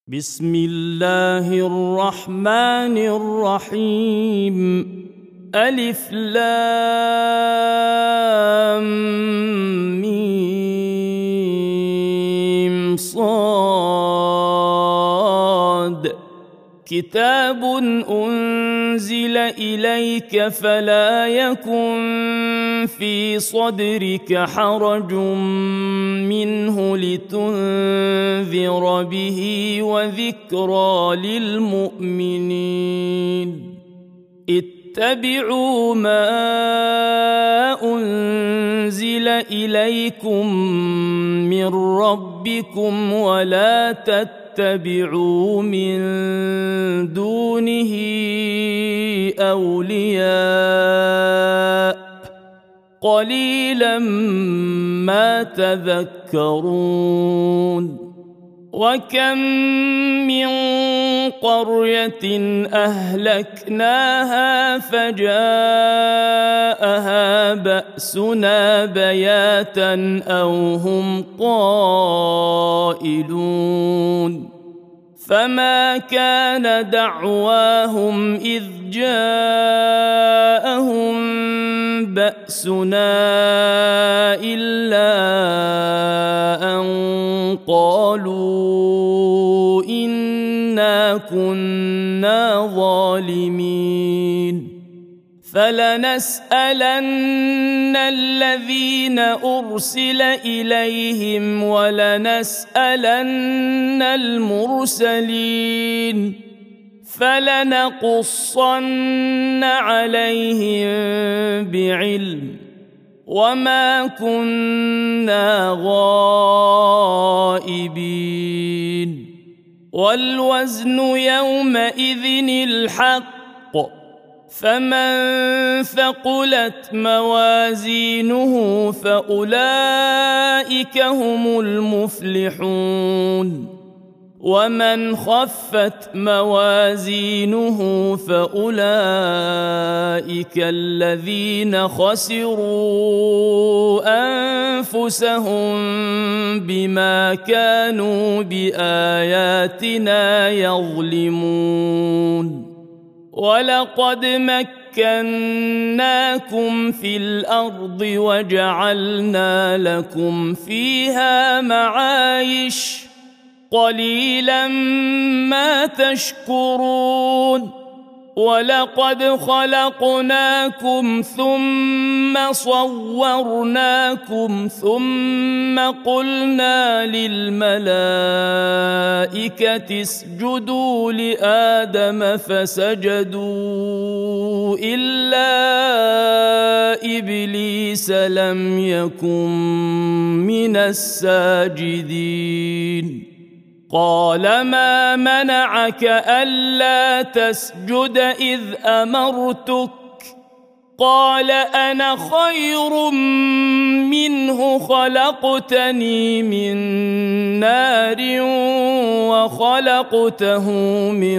بسم الله الرحمن الرحيم. ألف لام ميم صاد. كتاب أنزل إليك فلا يكن في صدرك حرج منه لتنذر به وذكرى للمؤمنين. اتبعوا ما أنزل إليكم من ربكم ولا تتبعوا من دونه أولياء قليلا ما تذكرون. وكم من قرية أهلكناها فجاءها بأسنا بياتا أو هم قائلون. فما كان دعواهم إذ جاءهم بأسنا إلا أن قالوا إنا كنا ظالمين. فلنسألن الذين أرسل إليهم ولنسألن المرسلين. فلنقصن عليهم بعلم وما كنا غائبين. والوزن يومئذ الحق. فمن ثقلت موازينه فأولئك هم المفلحون. ومن خفت موازينه فأولئك الذين خسروا أنفسهم بما كانوا بآياتنا يظلمون. ولقد مكناكم في الأرض وجعلنا لكم فيها معايش قليلا ما تشكرون. ولقد خلقناكم ثم صورناكم ثم قلنا للملائكة اسجدوا لآدم فسجدوا إلا إبليس لم يكن من الساجدين. قال ما منعك ألا تسجد إذ أمرتك؟ قال أنا خير منه خلقتني من نار وخلقته من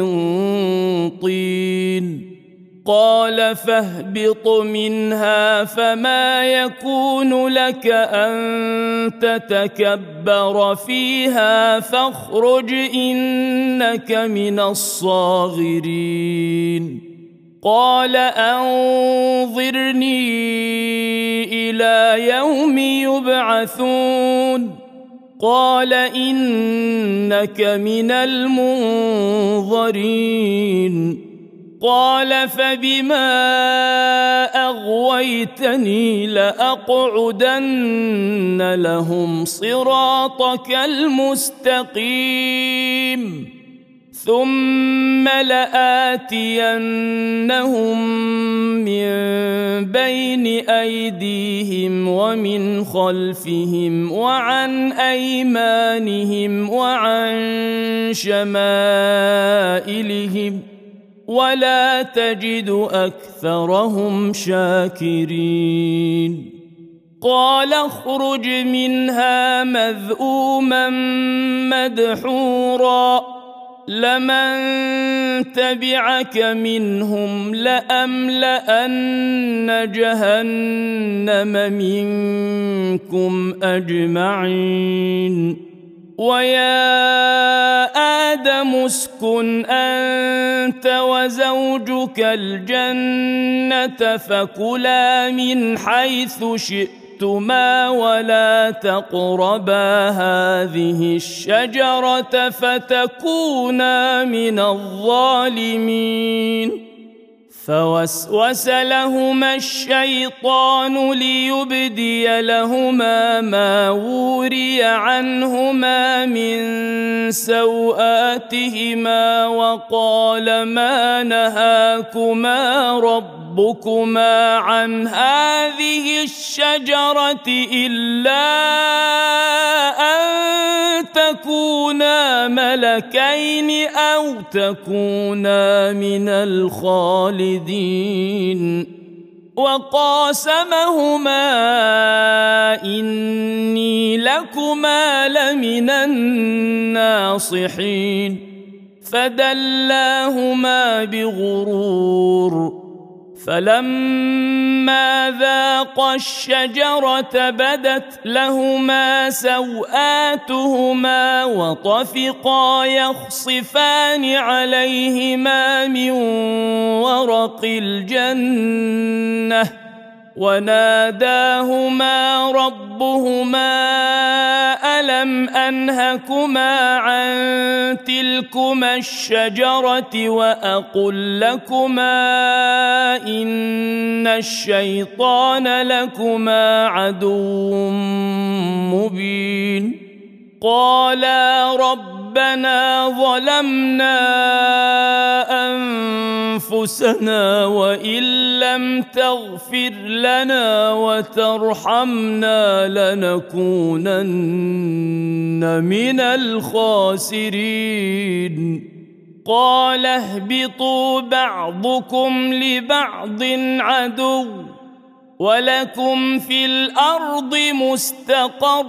طين. قال فاهبط منها فما يكون لك أن تتكبر فيها فاخرج إنك من الصاغرين. قال أنظرني إلى يوم يبعثون. قال إنك من المنظرين. قال فبما أغويتني لأقعدن لهم صراطك المستقيم ثم لآتينهم من بين أيديهم ومن خلفهم وعن أيمانهم وعن شمائلهم ولا تجد أكثرهم شاكرين. قال اخرج منها مذءوما مدحورا لمن تبعك منهم لأملأن جهنم منكم أجمعين. ويا آدم اسكن أنت وزوجك الجنة فكلا من حيث شئتما ولا تقربا هذه الشجرة فتكونا من الظالمين فوسوس لهما الشيطان ليبدي لهما ما وري عنهما من سوآتهما وقال ما نهاكما ربكما عن هذه الشجرة إلا أن تكونا ملكين أو تكونا من الخالدين وقاسمهما إني لكما لمن الناصحين فدلاهما بغرور فلما ذاقا الشجرة بدت لهما سوآتهما وطفقا يخصفان عليهما من ورق الجنة وناداهما ربهما ألم أنهكما عن تلكما الشجرة وأقل لكما إن الشيطان لكما عدو مبين قالا ربنا ظلمنا أنفسنا وإن لم تغفر لنا وترحمنا لنكونن من الخاسرين قال اهبطوا بعضكم لبعض عدو ولكم في الأرض مستقر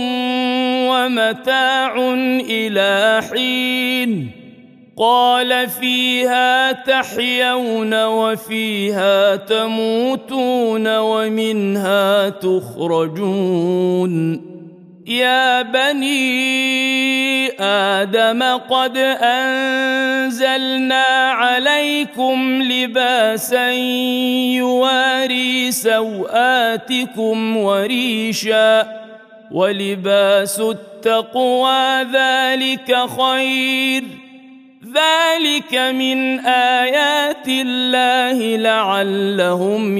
ومتاع إلى حين قال فيها تحيون وفيها تموتون ومنها تخرجون يا بني آدم قد أنزلنا عليكم لباسا يواري سوآتكم وريشا ولباس التقوى ذلك خير ذلك من آيات الله لعلهم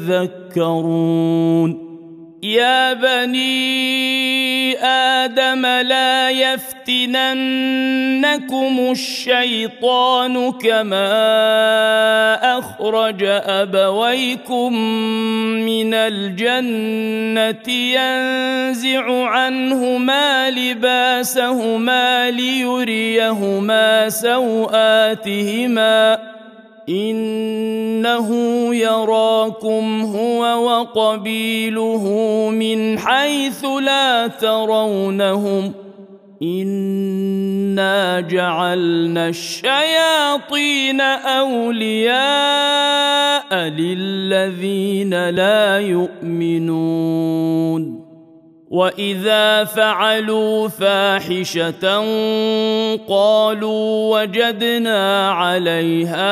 يذكرون يا بني آدم لا يفتننكم الشيطان كما أخرج أبويكم من الجنة ينزع عنهما لباسهما ليريهما سوآتهما إنه يراكم هو وقبيله من حيث لا ترونهم إنا جعلنا الشياطين أولياء للذين لا يؤمنون وإذا فعلوا فاحشة قالوا وجدنا عليها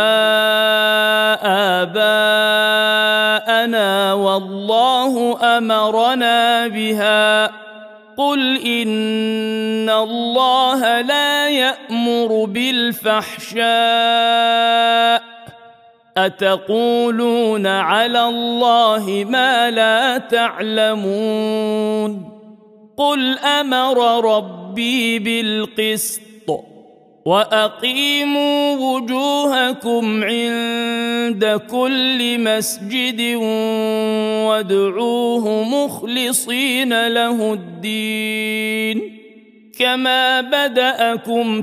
آباءنا والله أمرنا بها قل إن الله لا يأمر بالفحشاء أتقولون على الله ما لا تعلمون قل أمر ربي بالقسط وأقيموا وجوهكم عند كل مسجد وادعوه مخلصين له الدين كما بدأكم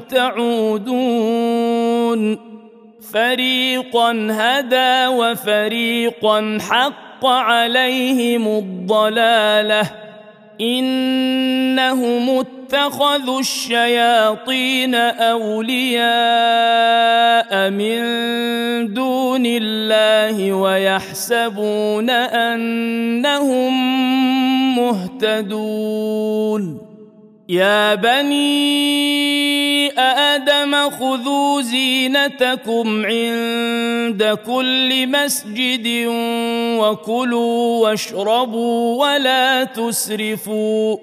تعودون فريقا هدى وفريقا حق عليهم الضلالة إنهم اتخذوا الشياطين أولياء من دون الله ويحسبون أنهم مهتدون يا بني آدم خذوا زينتكم عند كل مسجد وكلوا واشربوا ولا تسرفوا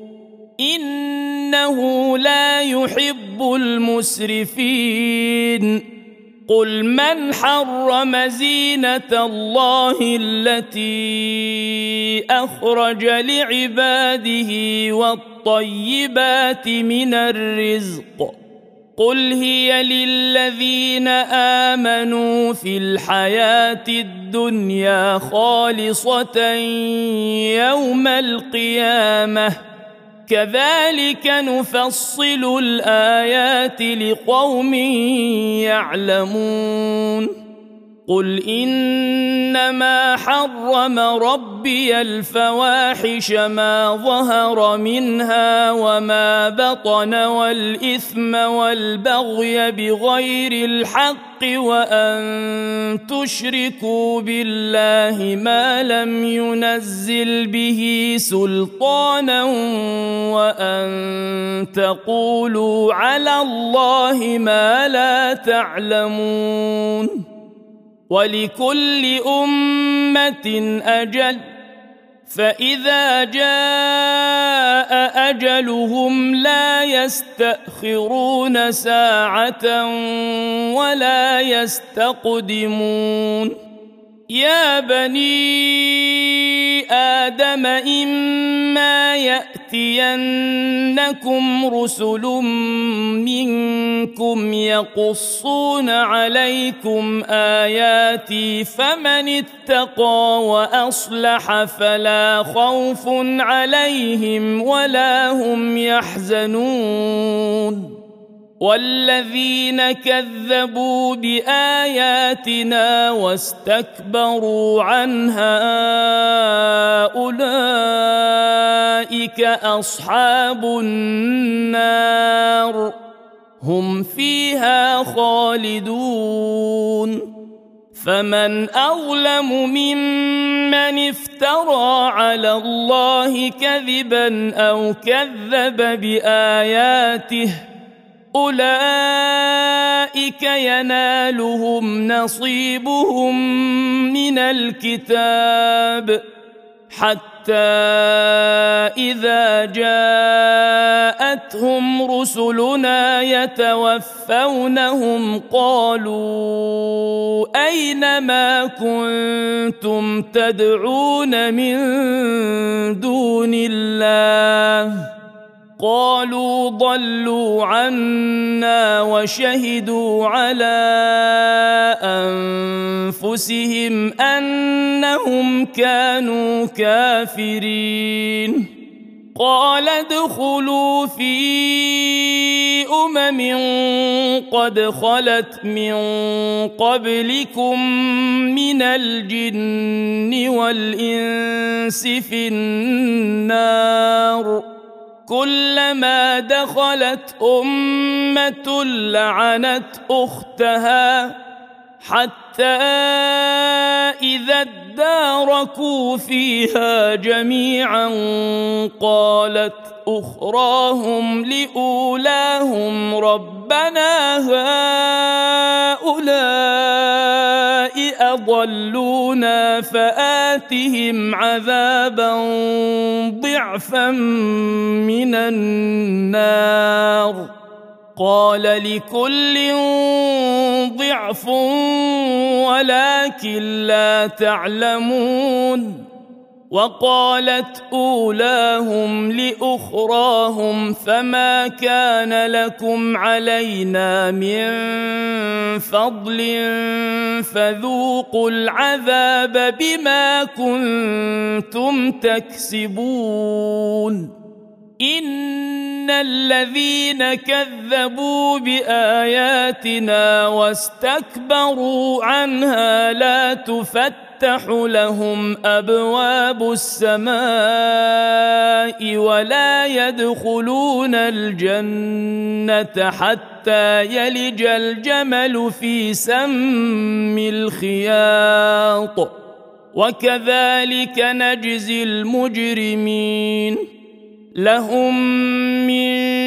إنه لا يحب المسرفين قل من حرم زينة الله التي أخرج لعباده والطيبات من الرزق قل هي للذين آمنوا في الحياة الدنيا خالصة يوم القيامة كذلك نفصل الآيات لقوم يعلمون قل إنما حرم ربي الفواحش ما ظهر منها وما بطن والإثم والبغي بغير الحق وأن تشركوا بالله ما لم ينزل به سلطانا وأن تقولوا على الله ما لا تعلمون ولكل أمة أجل فإذا جاء أجلهم لا يستأخرون ساعة ولا يستقدمون يا بني آدم إما يأتينكم رسل منكم يقصون عليكم آياتي فمن اتقى وأصلح فلا خوف عليهم ولا هم يحزنون والذين كذبوا بآياتنا واستكبروا عنها أولئك أصحاب النار هم فيها خالدون فمن أظلم ممن افترى على الله كذبا أو كذب بآياته أولئك ينالهم نصيبهم من الكتاب حتى إذا جاءتهم رسلنا يتوفونهم قالوا أين ما كنتم تدعون من دون الله قالوا ضلوا عنا وشهدوا على أنفسهم أنهم كانوا كافرين قال ادخلوا في قد خلت من قبلكم من الجن والإنس في النار كلما دخلت أمة لعنت أختها حتى إذا اداركوا فيها جميعا قالت أخراهم لأولاهم ربنا هؤلاء أضلونا فآتهم عذابا ضعفا من النار قال لكل ضعف ولكن لا تعلمون وقالت أولاهم لأخراهم فما كان لكم علينا من فضل فذوقوا العذاب بما كنتم تكسبون إن الذين كذبوا بآياتنا واستكبروا عنها لا تفتح لهم أبواب السماء ولا يدخلون الجنة حتى يلج الجمل في سم الخياط وكذلك نجزي المجرمين لهم من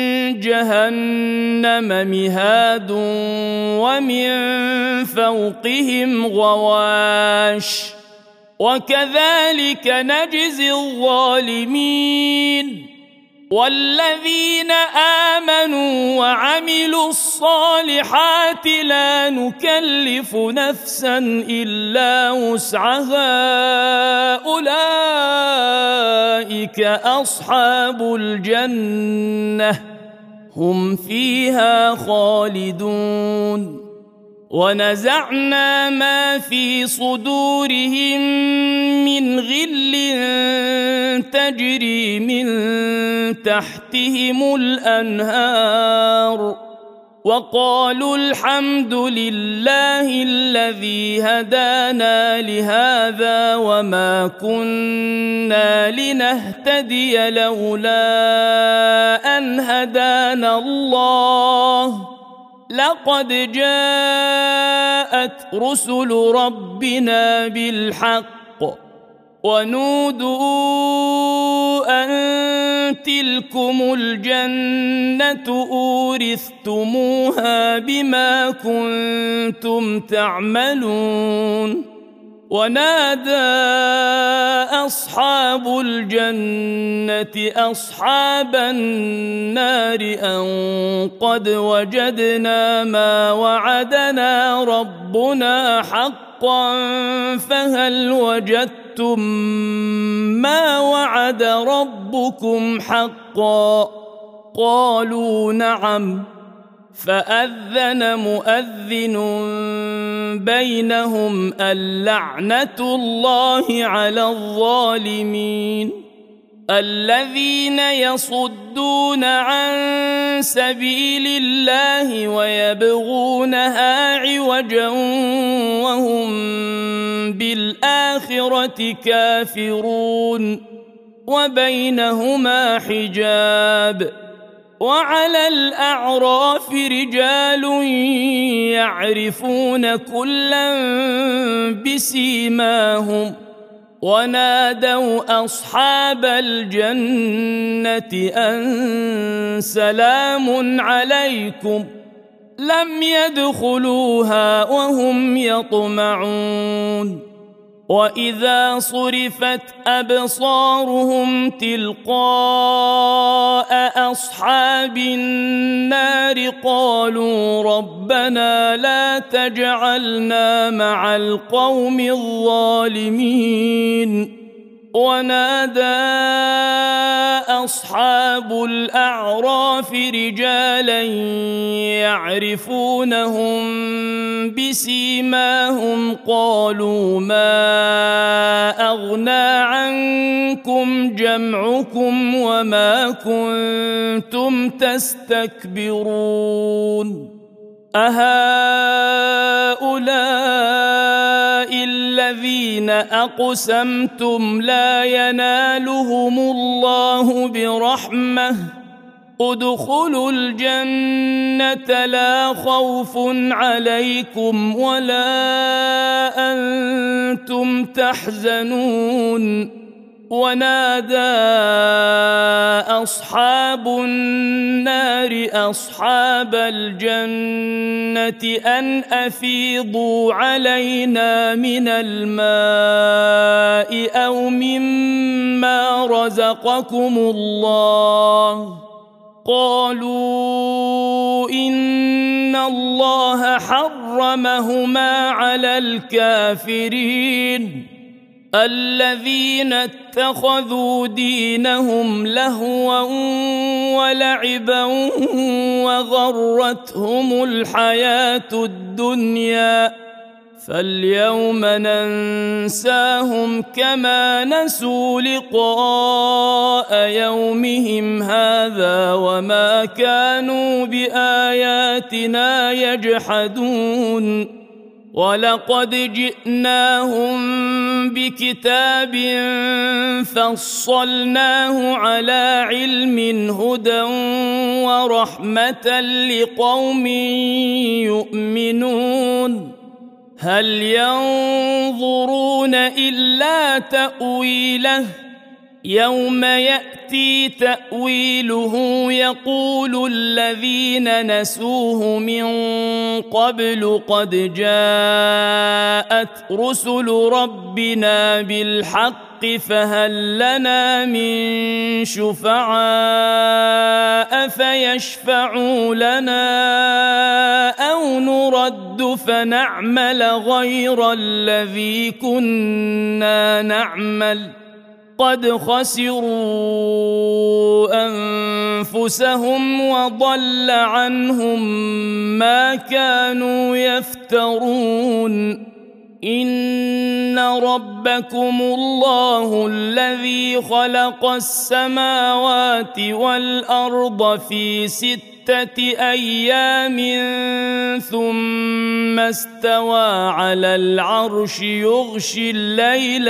جهنم مهاد ومن فوقهم غواش وكذلك نجزي الظالمين والذين آمنوا وعملوا الصالحات لا نكلف نفسا إلا وسعها أولئك أصحاب الجنة هم فيها خالدون ونزعنا ما في صدورهم من غل تجري من تحتهم الأنهار وقالوا الحمد لله الذي هدانا لهذا وما كنا لنهتدي لولا أن هدانا الله لقد جاءت رسل ربنا بالحق ونودوا أن تلكم الجنة أورثتموها بما كنتم تعملون ونادى أصحاب الجنة أصحاب النار أن قد وجدنا ما وعدنا ربنا حقا فهل وجدتم ما وعد ربكم حقا قالوا نعم فأذن مؤذن بينهم اللعنة الله على الظالمين الذين يصدون عن سبيل الله ويبغونها عوجا وهم بالآخرة كافرون وبينهما حجاب وعلى الأعراف رجال يعرفون كلا بسيماهم ونادوا أصحاب الجنة أن سلام عليكم لم يدخلوها وهم يطمعون وإذا صرفت أبصارهم تلقاء أصحاب النار قالوا ربنا لا تجعلنا مع القوم الظالمين ونادى أصحاب الأعراف رجالا يعرفونهم بسيماهم قالوا ما أغنى عنكم جمعكم وما كنتم تستكبرون أهؤلاء الذين أقسمتم لا ينالهم الله برحمة ادخلوا الجنة لا خوف عليكم ولا أنتم تحزنون ونادى أصحاب النار أصحاب الجنة أن أفيضوا علينا من الماء أو مما رزقكم الله قالوا إن الله حرمهما على الكافرين الذين اتخذوا دينهم لهوا ولعبا وغرتهم الحياة الدنيا فاليوم ننساهم كما نسوا لقاء يومهم هذا وما كانوا بآياتنا يجحدون ولقد جئناهم بكتاب فصلناه على علم هدى ورحمة لقوم يؤمنون هل ينظرون إلا تأويله يوم يأتي يأتي تأويله يقول الذين نسوه من قبل قد جاءت رسل ربنا بالحق فهل لنا من شفعاء فيشفعوا لنا أو نرد فنعمل غير الذي كنا نعمل قد خسروا أنفسهم وضل عنهم ما كانوا يفترون إن ربكم الله الذي خلق السماوات والأرض في 6 أيام ثم استوى على العرش يغشي الليل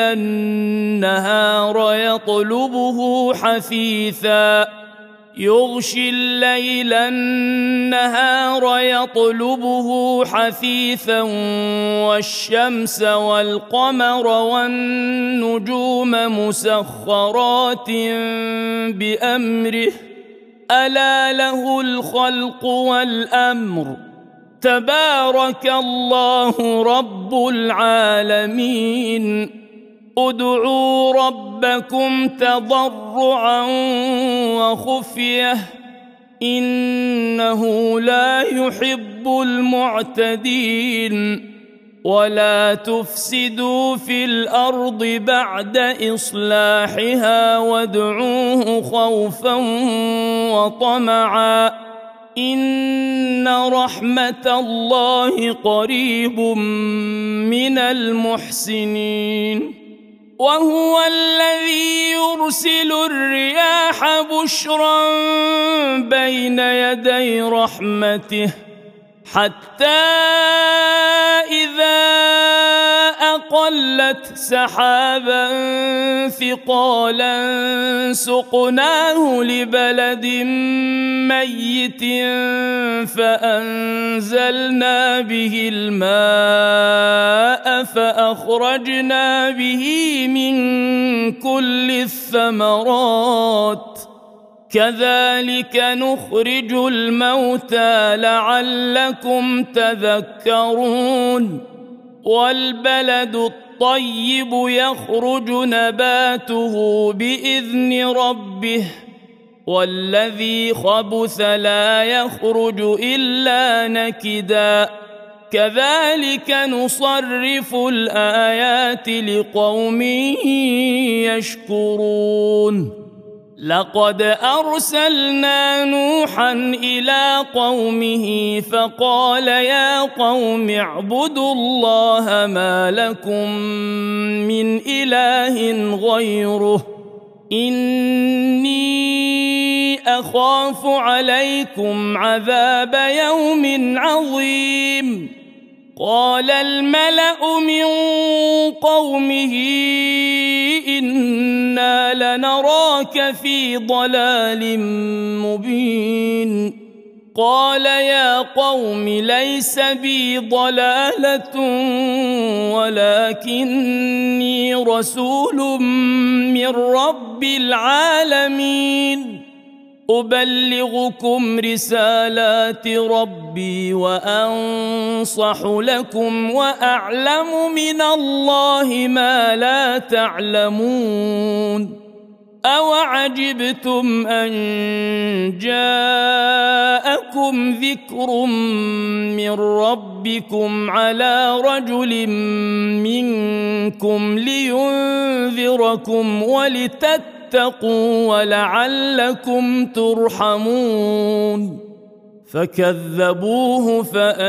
النهار يطلبه حثيثا والشمس والقمر والنجوم مسخرات بأمره ألا له الخلق والأمر تبارك الله رب العالمين ادعوا ربكم تضرعا وخفية إنه لا يحب المعتدين ولا تفسدوا في الأرض بعد إصلاحها وادعوه خوفا وطمعا إن رحمة الله قريب من المحسنين وهو الذي يرسل الرياح بشرا بين يدي رحمته حتى إذا أقلت سحابا ثقالا سقناه لبلد ميت فأنزلنا به الماء فأخرجنا به من كل الثمرات كذلك نخرج الموتى لعلكم تذكرون والبلد الطيب يخرج نباته بإذن ربه والذي خبث لا يخرج إلا نكدا كذلك نصرف الآيات لقوم يشكرون لقد أرسلنا نوحا إلى قومه فقال يا قوم اعبدوا الله ما لكم من إله غيره إني أخاف عليكم عذاب يوم عظيم قال الملأ من قومه إنا لنراك في ضلال مبين قال يا قوم ليس بي ضلالة ولكني رسول من رب العالمين أبلغكم رسالات ربي وأنصح لكم وأعلم من الله ما لا تعلمون أوعجبتم أن جاءكم ذكر من ربكم على رجل منكم لينذركم ولتتقوا ولعلكم ترحمون فكذبوه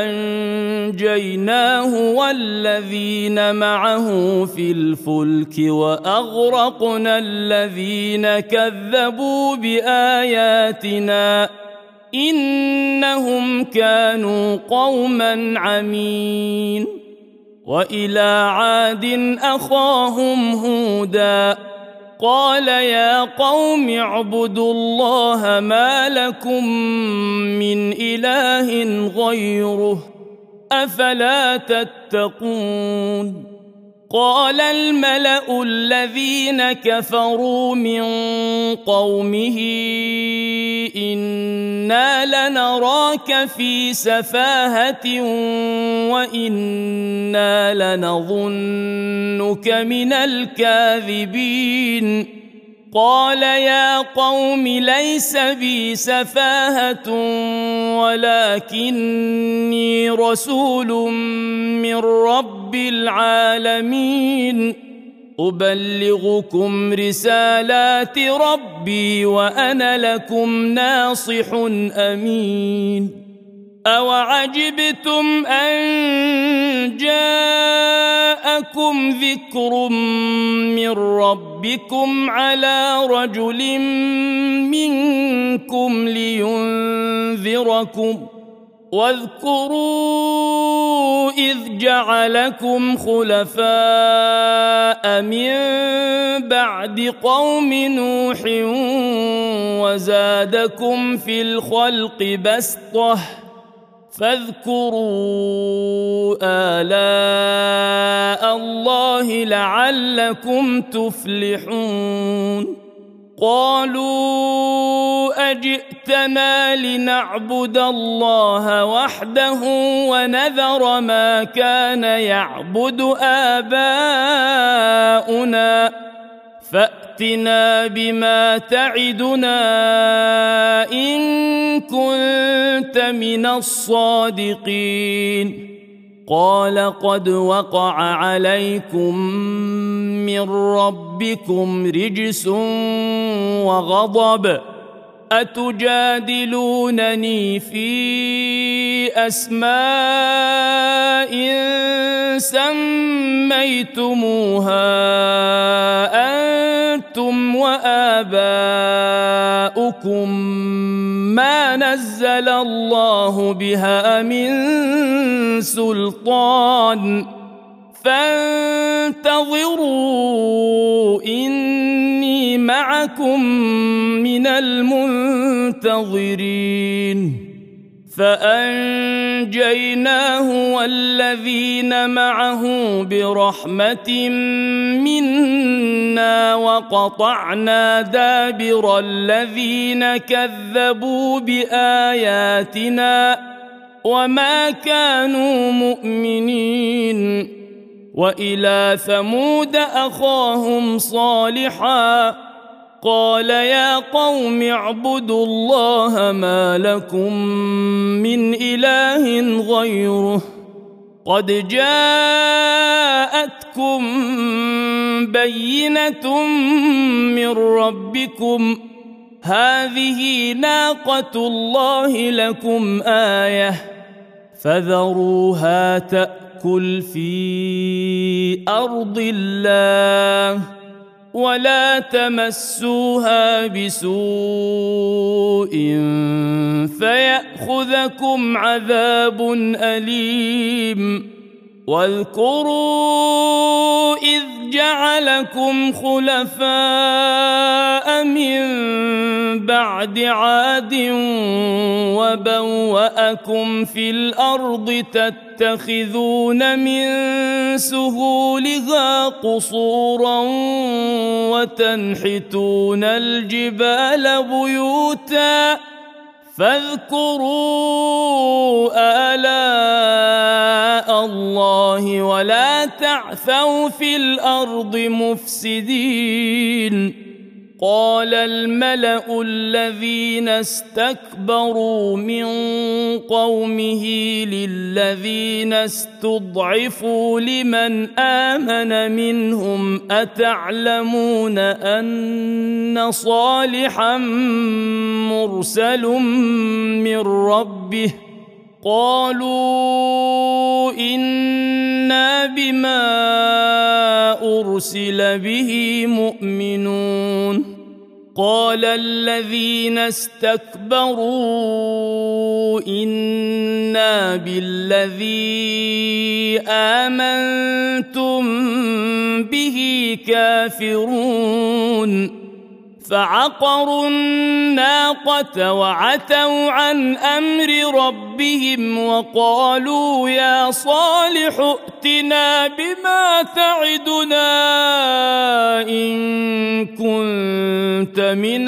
فأنجيناه والذين معه في الفلك وأغرقنا الذين كذبوا بآياتنا إنهم كانوا قوما عمين وإلى عاد أخاهم هودا قال يا قوم اعبدوا الله ما لكم من إله غيره أفلا تتقون قال الملأ الذين كفروا من قومه إنا لنراك في سفاهة وإنا لنظنك من الكاذبين قال يا قوم ليس بي سفاهة ولكني رسول من رب العالمين أبلغكم رسالات ربي وأنا لكم ناصح أمين أوعجبتم أن جاءكم ذكر من ربكم على رجل منكم لينذركم واذكروا إذ جعلكم خلفاء من بعد قوم نوح وزادكم في الخلق بسطة فاذكروا آلاء الله لعلكم تفلحون قالوا أجئتنا لنعبد الله وحده ونذر ما كان يعبد آباؤنا فأتنا بما تعدنا إن كنت من الصادقين قال قد وقع عليكم من ربكم رجس وغضب أتجادلونني في أسماء سميتموها أنتم وآباؤكم ما نزل الله بها من سلطان فانتظروا إني معكم من المنتظرين فأنجيناه والذين معه برحمة منا وقطعنا دابر الذين كذبوا بآياتنا وما كانوا مؤمنين وإلى ثمود أخاهم صالحا قال يا قوم اعبدوا الله ما لكم من إله غيره قد جاءتكم بينة من ربكم هذه ناقة الله لكم آية فذروها تأكل في أرض الله ولا تمسوها بسوء فيأخذكم عذاب أليم واذكروا إذ جعلكم خلفاء من بعد عاد وبوأكم في الأرض تتخذون من سهولها قصورا وتنحتون الجبال بيوتا فاذكروا آلاء الله ولا تعثوا في الأرض مفسدين قال الملأ الذين استكبروا من قومه للذين استضعفوا لمن آمن منهم أتعلمون أن صالحا مرسل من ربه قالوا إنا بما أرسل به مؤمنون قال الذين استكبروا إنا بالذي آمنتم به كافرون فعقروا الناقة وعتوا عن أمر ربهم وقالوا يا صالح ائتنا بما تعدنا إن كنت من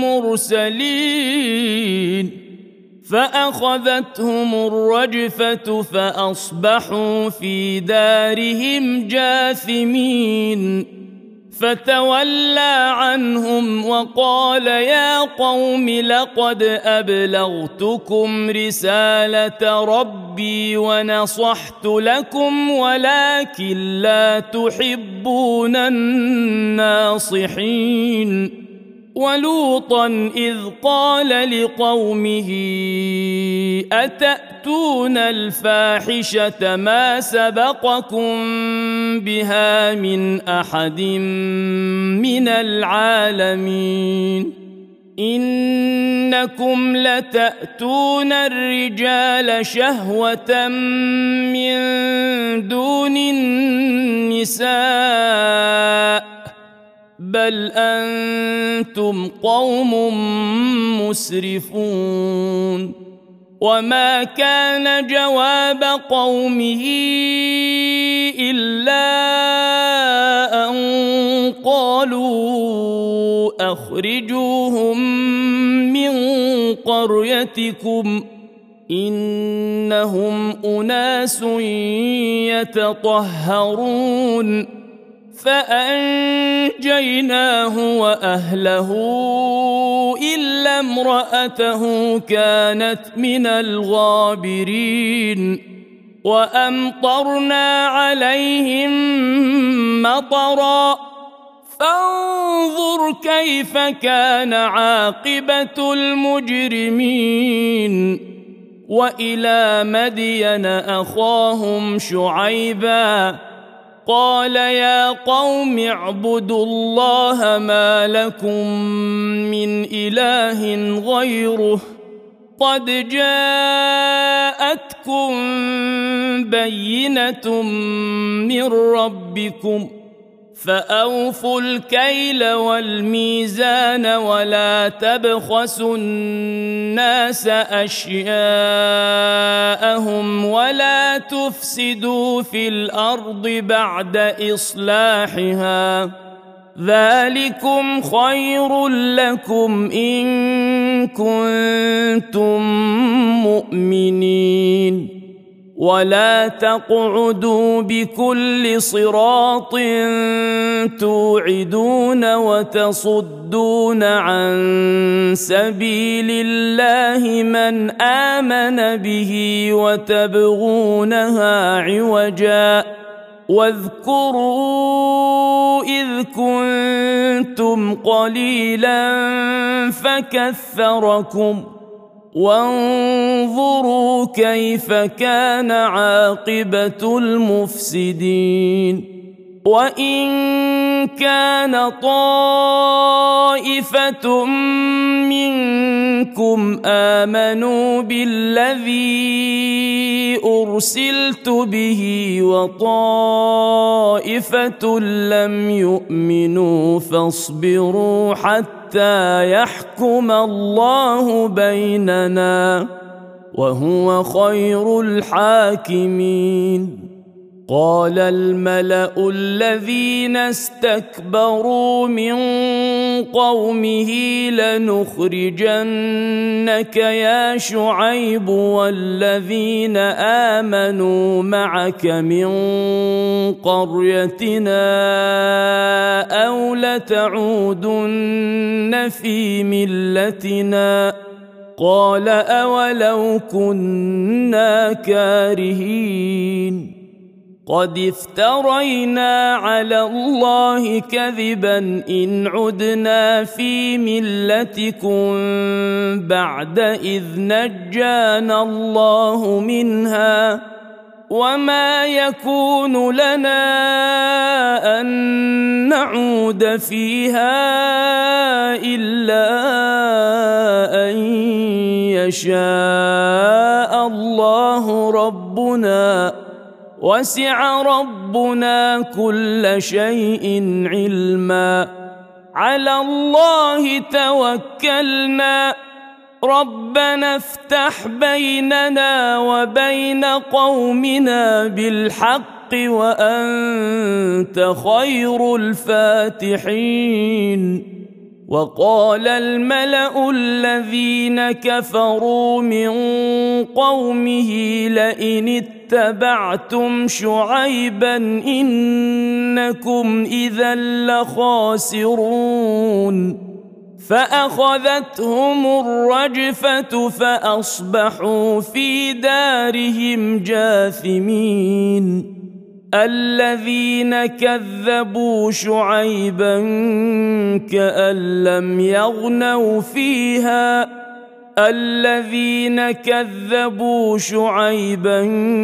المرسلين فأخذتهم الرجفة فأصبحوا في دارهم جاثمين فتولى عنهم وقال يا قوم لقد أبلغتكم رسالة ربي ونصحت لكم ولكن لا تحبون الناصحين ولوطا إذ قال لقومه أتأتون الفاحشة ما سبقكم بها من أحد من العالمين إنكم لتأتون الرجال شهوة من دون النساء بل أنتم قوم مسرفون وما كان جواب قومه إلا أن قالوا أخرجوهم من قريتكم إنهم أناس يتطهرون فأنجيناه وأهله إلا امرأته كانت من الغابرين وأمطرنا عليهم مطرا فانظر كيف كان عاقبة المجرمين وإلى مدين أخاهم شعيبا قال يا قوم اعبدوا الله ما لكم من إله غيره قد جاءتكم بينة من ربكم فأوفوا الكيل والميزان ولا تبخسوا الناس أشياءهم ولا تفسدوا في الأرض بعد إصلاحها ذلكم خير لكم إن كنتم مؤمنين ولا تقعدوا بكل صراط توعدون وتصدون عن سبيل الله من آمن به وتبغونها عوجا واذكروا إذ كنتم قليلا فكثركم وانظروا كيف كان عاقبة المفسدين وإن كان طائفة منكم آمنوا بالذي أرسلت به وطائفة لم يؤمنوا فاصبروا حتى يحكم الله بيننا وهو خير الحاكمين قال الملأ الذين استكبروا من قومه لنخرجنك يا شعيب والذين آمنوا معك من قريتنا أو لتعودن في ملتنا قال أولو كنا كارهين قد افترينا على الله كذبا إن عدنا في ملتكم بعد إذ نجانا الله منها وما يكون لنا أن نعود فيها إلا أن يشاء الله ربنا وسع ربنا كل شيء علما على الله توكلنا ربنا افتح بيننا وبين قومنا بالحق وأنت خير الفاتحين. وقال الملأ الذين كفروا من قومه لئن اتبعتم شعيبا إنكم إذا لخاسرون فأخذتهم الرجفة فأصبحوا في دارهم جاثمين. الذين كذبوا شعيبا كأن لم يغنوا فيها الذين كذبوا شعيبا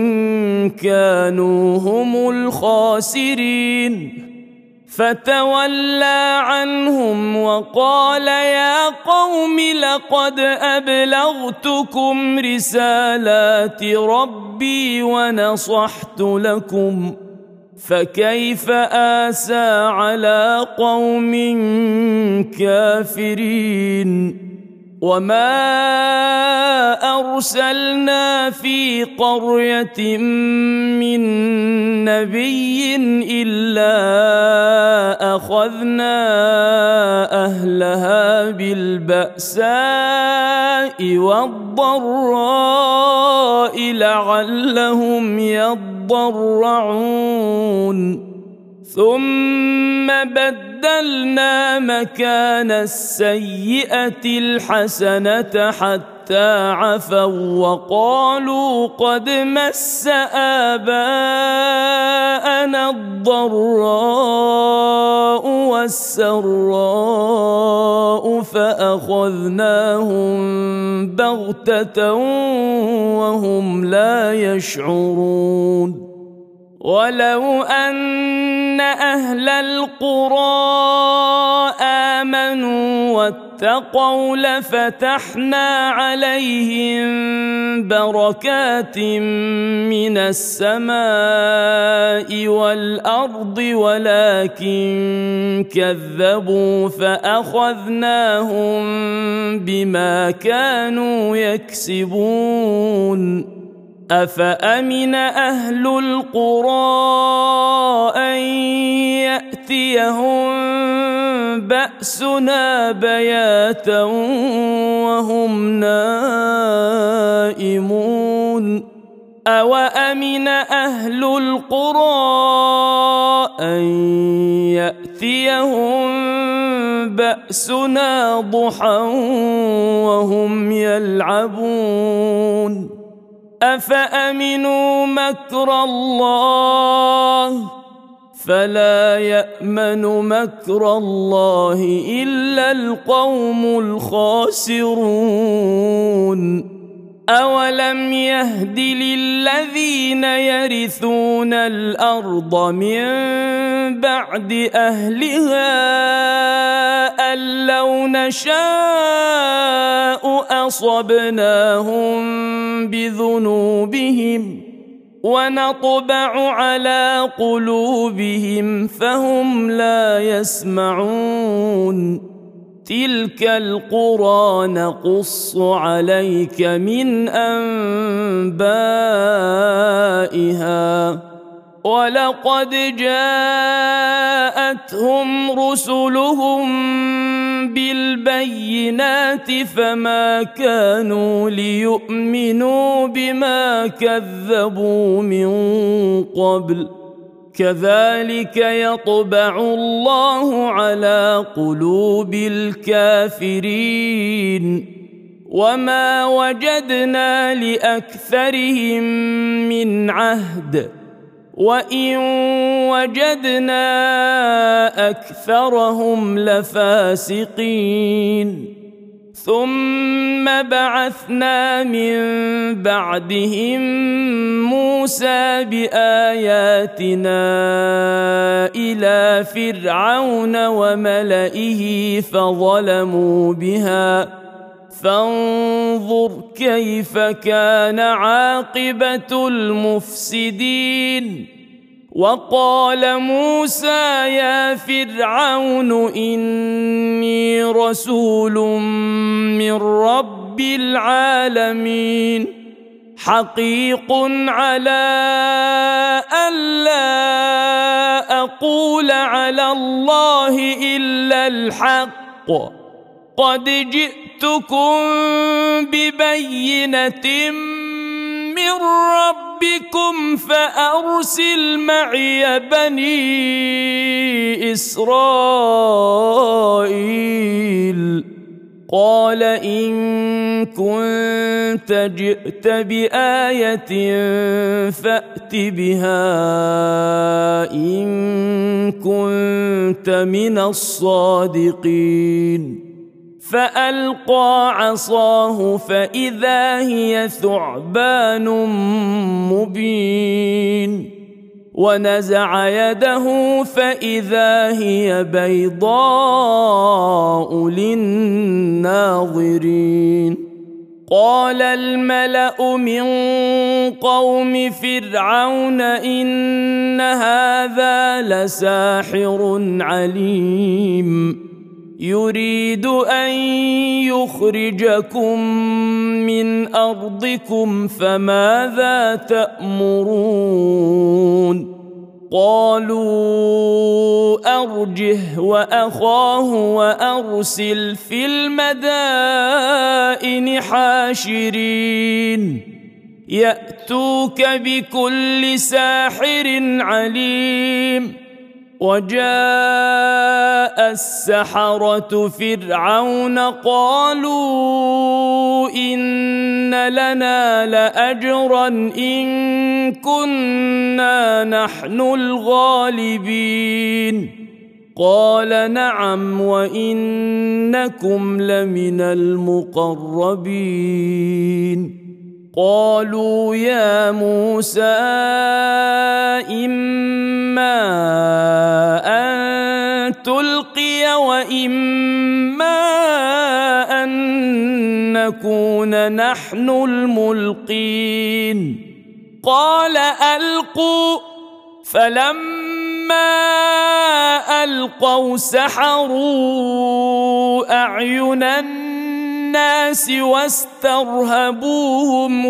كانوا هم الخاسرين. فتولى عنهم وقال يا قوم لقد أبلغتكم رسالات ربي ونصحت لكم فكيف آسى على قوم كافرين. وما أرسلنا في قرية من نبي إلا أخذنا أهلها بالبأساء والضراء لعلهم يضرعون ثم بدلنا مكان السيئة الحسنة حتى عفوا وقالوا قد مس آباءنا الضراء والسراء فأخذناهم بغتة وهم لا يشعرون. ولو أن أهل القرى آمنوا واتقوا لفتحنا عليهم بركات من السماء والأرض ولكن كذبوا فأخذناهم بما كانوا يكسبون. أفأمن أهل القرى أن يأتيهم بأسنا بياتا وهم نائمون أوأمن أهل القرى أن يأتيهم بأسنا ضحى وهم يلعبون أفأمنوا مكر الله فلا يأمن مكر الله إلا القوم الخاسرون. أولم يهد للذين يرثون الأرض من بعد أهلها أن لو نشاء أصبناهم بذنوبهم ونطبع على قلوبهم فهم لا يسمعون. تلك القرى نقص عليك من أنبائها ولقد جاءتهم رسلهم بالبينات فما كانوا ليؤمنوا بما كذبوا من قبل كذلك يطبع الله على قلوب الكافرين وما وجدنا لأكثرهم من عهد وإن وجدنا أكثرهم لفاسقين. ثم بعثنا من بعدهم موسى بآياتنا إلى فرعون وملئه فظلموا بها فانظر كيف كان عاقبة المفسدين. وقال موسى يا فرعون إني رسول من رب العالمين حقيق على ألا أقول على الله إلا الحق قد جئتكم ببينة من ربكم فأرسل معي بني إسرائيل قال إن كنت جئت بآية فأت بها إن كنت من الصادقين فألقى عصاه فإذا هي ثعبان مبين ونزع يده فإذا هي بيضاء للناظرين قال الملأ من قوم فرعون إن هذا لساحر عليم يريد أن يخرجكم من أرضكم فماذا تأمرون قالوا أرجه وأخاه وأرسل في المدائن حاشرين يأتوك بكل ساحر عليم وجاء السحرة فرعون قالوا إن لنا لأجرا إن كنا نحن الغالبين قال نعم وإنكم لمن المقربين قالوا يا موسى إما أن تلقي وإما أن نكون نحن الملقين قال ألقوا فلما ألقوا سحروا أعين الناس واسترهبوهم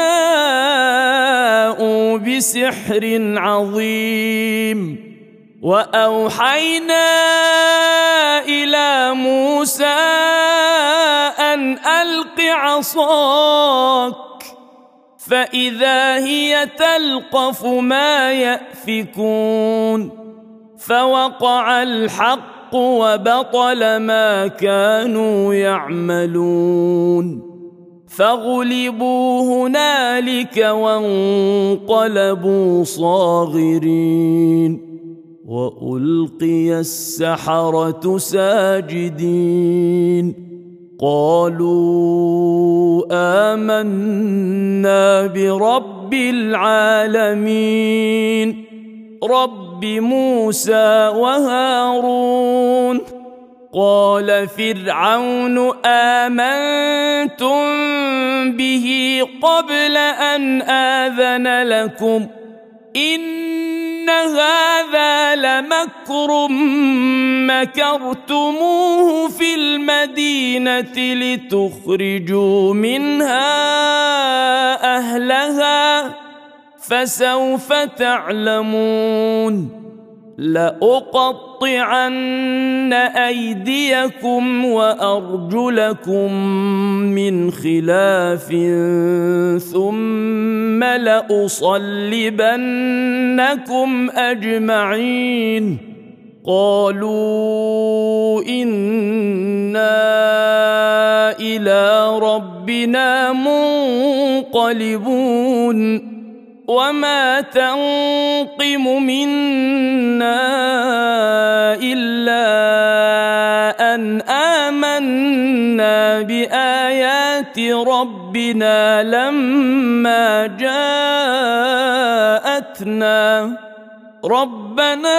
وجاءوا بسحر عظيم وأوحينا إلى موسى أن ألق عصاك فإذا هي تلقف ما يأفكون فوقع الحق وبطل ما كانوا يعملون فغلبوا هنالك وانقلبوا صاغرين وألقي السحرة ساجدين قالوا آمنا برب العالمين رب موسى وهارون قال فرعون آمنتم به قبل أن آذن لكم إن هذا لمكر مكرتموه في المدينة لتخرجوا منها أهلها فسوف تعلمون لأقطعن أيديكم وأرجلكم من خلاف ثم لأصلبنكم أجمعين قالوا إنا إلى ربنا منقلبون وما تنقم منا إلا أن آمنا بآيات ربنا لما جاءتنا ربنا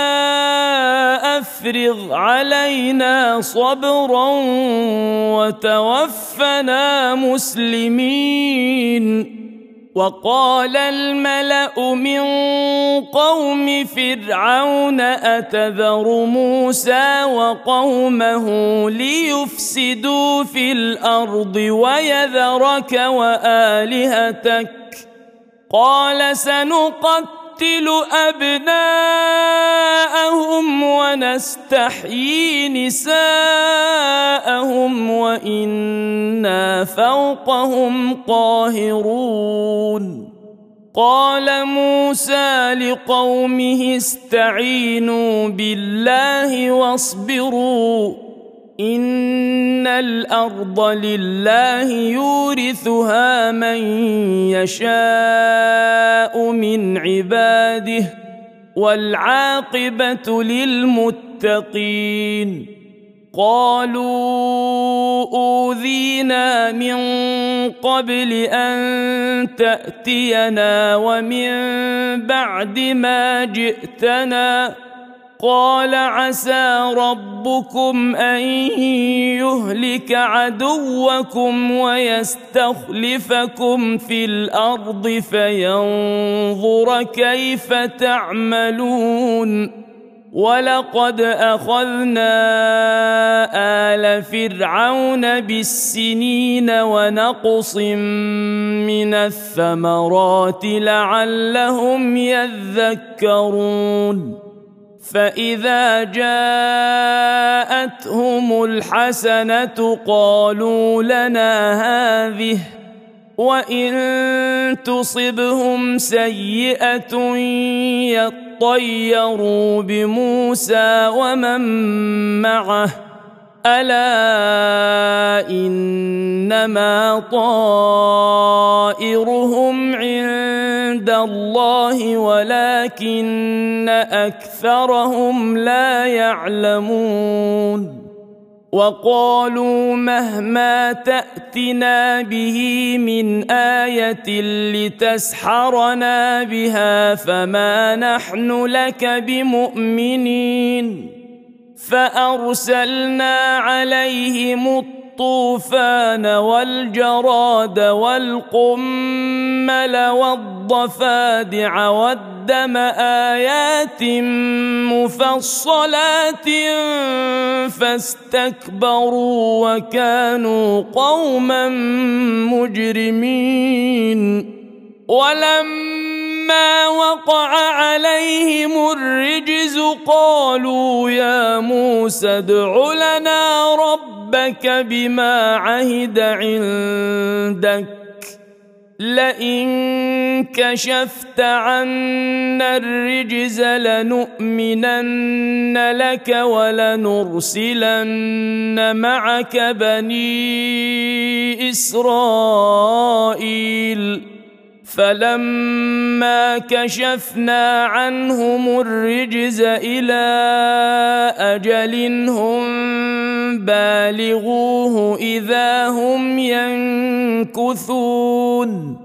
أفرغ علينا صبرا وتوفنا مسلمين وقال الملأ من قوم فرعون أتذر موسى وقومه ليفسدوا في الأرض ويذرك وآلهتك قال سنقتل أبناءهم ونستحيي نساءهم وإنا فوقهم قاهرون. قال موسى لقومه استعينوا بالله واصبروا إن الأرض لله يورثها من يشاء من عباده والعاقبة للمتقين. قالوا أوذينا من قبل أن تأتينا ومن بعد ما جئتنا قال عسى ربكم أن يهلك عدوكم ويستخلفكم في الأرض فينظر كيف تعملون. ولقد أخذنا آل فرعون بالسنين ونقص من الثمرات لعلهم يذكرون. فإذا جاءتهم الحسنة قالوا لنا هذه وإن تصبهم سيئة يطيروا بموسى ومن معه ألا إنما طائرهم عند الله ولكن أكثرهم لا يعلمون. وقالوا مهما تأتنا به من آية لتسحرنا بها فما نحن لك بمؤمنين. فأرسلنا عليهم الطوفان والجراد والقمل والضفادع والدم آيات مفصلات فاستكبروا وكانوا قوما مجرمين. ولما وقع عليهم الرجز قالوا يا موسى ادع لنا ربك بما عهد عندك لئن كشفت عنا الرجز لنؤمنن لك ولنرسلن معك بني إسرائيل. فلما كشفنا عنهم الرجز إلى أجل هم بالغوه إذا هم ينكثون.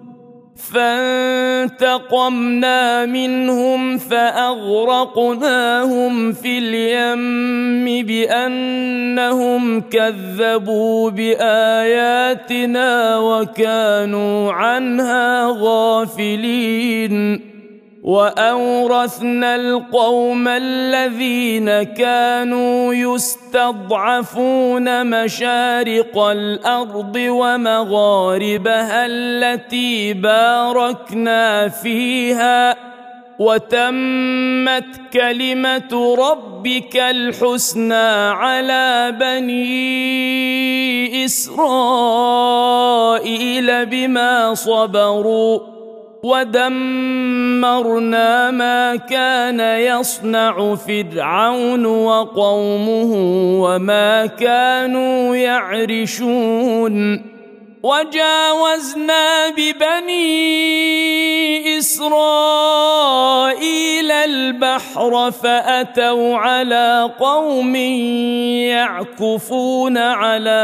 فانتقمنا منهم فأغرقناهم في اليم بأنهم كذبوا بآياتنا وكانوا عنها غافلين. وأورثنا القوم الذين كانوا يستضعفون مشارق الأرض ومغاربها التي باركنا فيها وتمت كلمة ربك الحسنى على بني إسرائيل بما صبروا ودمرنا ما كان يصنع فرعون وقومه وما كانوا يعرشون. وجاوزنا ببني إسرائيل البحر فأتوا على قوم يعكفون على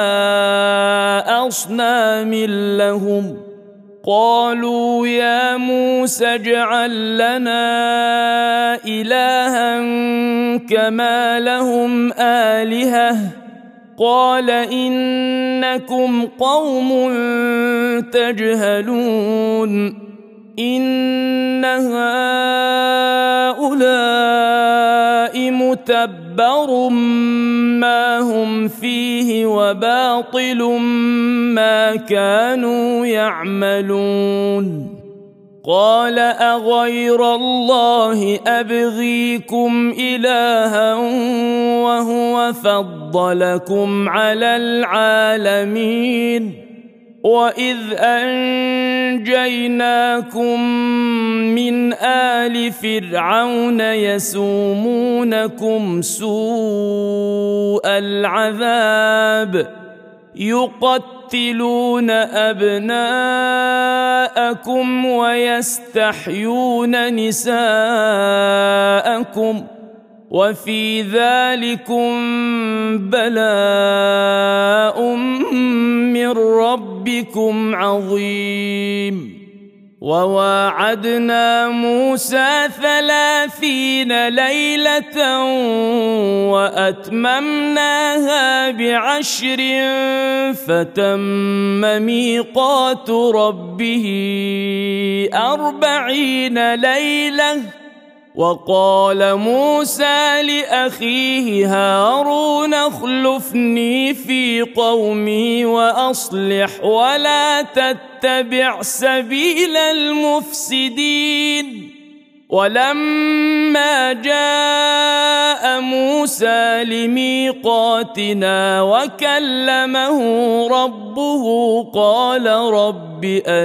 أصنام لهم قالوا يا موسى اجعل لنا إلها كما لهم آلهة قال إنكم قوم تجهلون. إن هؤلاء متبر ما هم فيه وباطل ما كانوا يعملون قال أغير الله أبغيكم إلها وهو فضلكم على العالمين وإذ أنجيناكم من آل فرعون يسومونكم سوء العذاب يقتلون أبناءكم ويستحيون نساءكم وفي ذلكم بلاء من ربكم عظيم وواعدنا موسى 30 ليلة وأتممناها ب10 فتم ميقات ربه 40 ليلة وقال موسى لأخيه هارون اخلفني في قومي وأصلح ولا تتبع سبيل المفسدين ولما جاء موسى لميقاتنا وكلمه ربه قال رب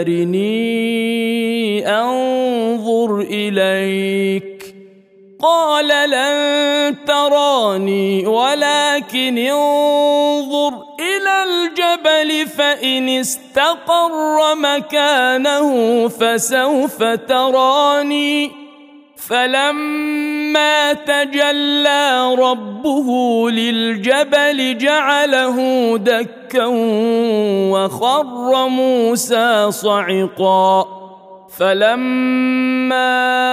أرني أنظر إليك قال لن تراني ولكن انظر إلى الجبل فإن استقر مكانه فسوف تراني فلما تجلى ربه للجبل جعله دكا وخر موسى صعقا فلما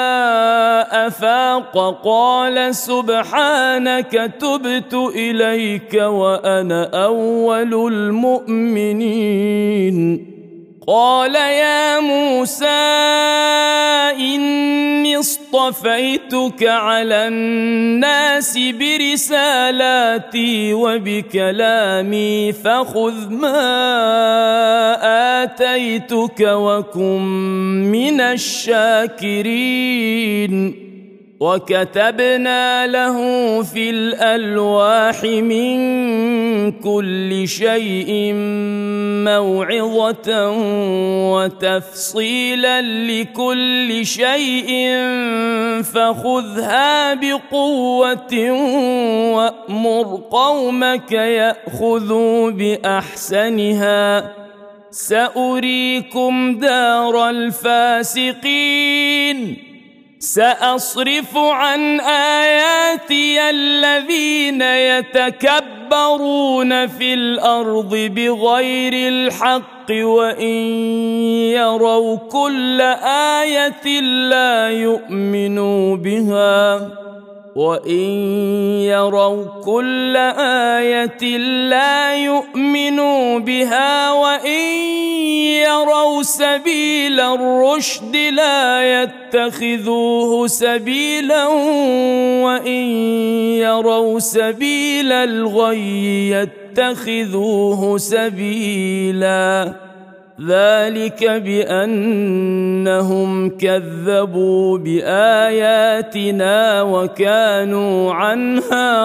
أفاق قال سبحانك تبت إليك وأنا أول المؤمنين قال يا موسى إني اصطفيتك على الناس برسالاتي وبكلامي فخذ ما آتيتك وكن من الشاكرين وكتبنا له في الألواح من كل شيء موعظة وتفصيلا لكل شيء فخذها بقوة وأمر قومك يأخذوا بأحسنها سأريكم دار الفاسقين سأصرف عن آياتي الذين يتكبرون في الأرض بغير الحق وإن يروا كل آية لا يؤمنوا بها وإن يروا كل آية لا يؤمنوا بها وإن يروا سبيل الرشد لا يتخذوه سبيلا وإن يروا سبيل الغي يتخذوه سبيلا ذلك بأنهم كذبوا بآياتنا وكانوا عنها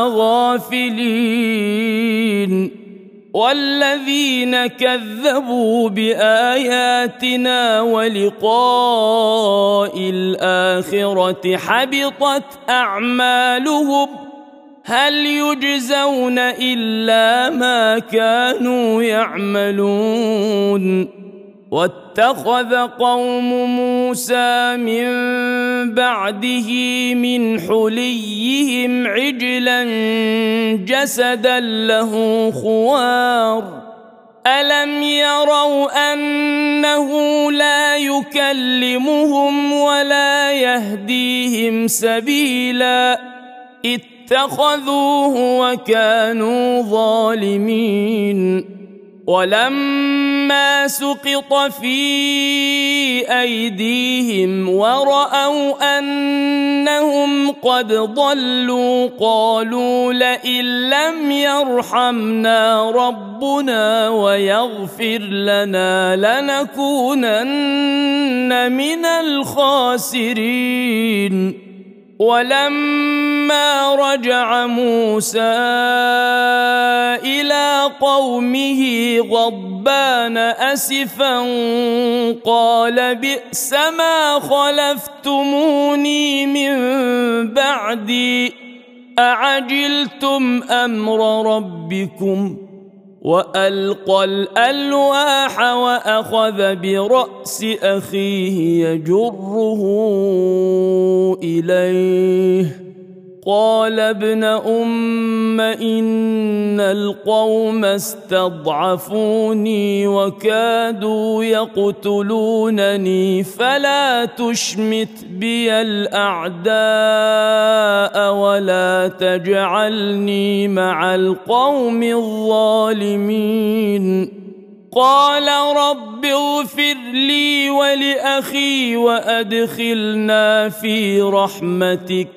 غافلين والذين كذبوا بآياتنا ولقاء الآخرة حبطت أعمالهم هل يجزون إلا ما كانوا يعملون واتخذ قوم موسى من بعده من حليهم عجلا جسدا له خوار ألم يروا أنه لا يكلمهم ولا يهديهم سبيلا اتخذوه وكانوا ظالمين ولما سقط في أيديهم ورأوا أنهم قد ضلوا قالوا لئن لم يرحمنا ربنا ويغفر لنا لنكونن من الخاسرين. ولما رجع موسى إلى قومه غضبان أسفا قال بئس ما خلفتموني من بعدي أعجلتم أمر ربكم وألقى الألواح وأخذ برأس أخيه يجره إليه قال ابن أم إن القوم استضعفوني وكادوا يقتلونني فلا تشمت بي الأعداء ولا تجعلني مع القوم الظالمين. قال رب اغفر لي ولأخي وأدخلنا في رحمتك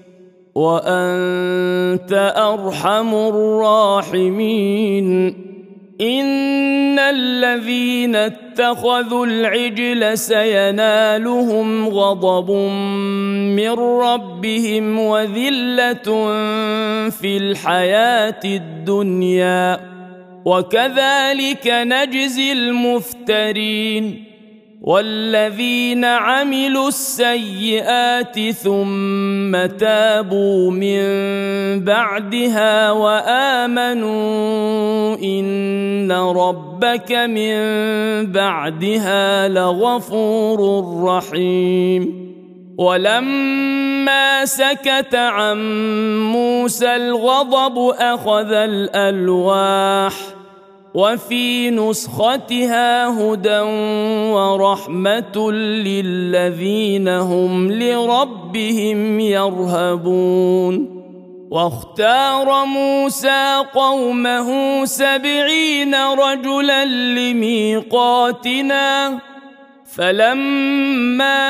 وأنت أرحم الراحمين. إن الذين اتخذوا العجل سينالهم غضب من ربهم وذلة في الحياة الدنيا وكذلك نجزي المفترين. والذين عملوا السيئات ثم تابوا من بعدها وآمنوا إن ربك من بعدها لغفور رحيم. ولما سكت عن موسى الغضب أخذ الألواح وفي نسختها هدى ورحمة للذين هم لربهم يرهبون. واختار موسى قومه 70 رجلا لميقاتنا فلما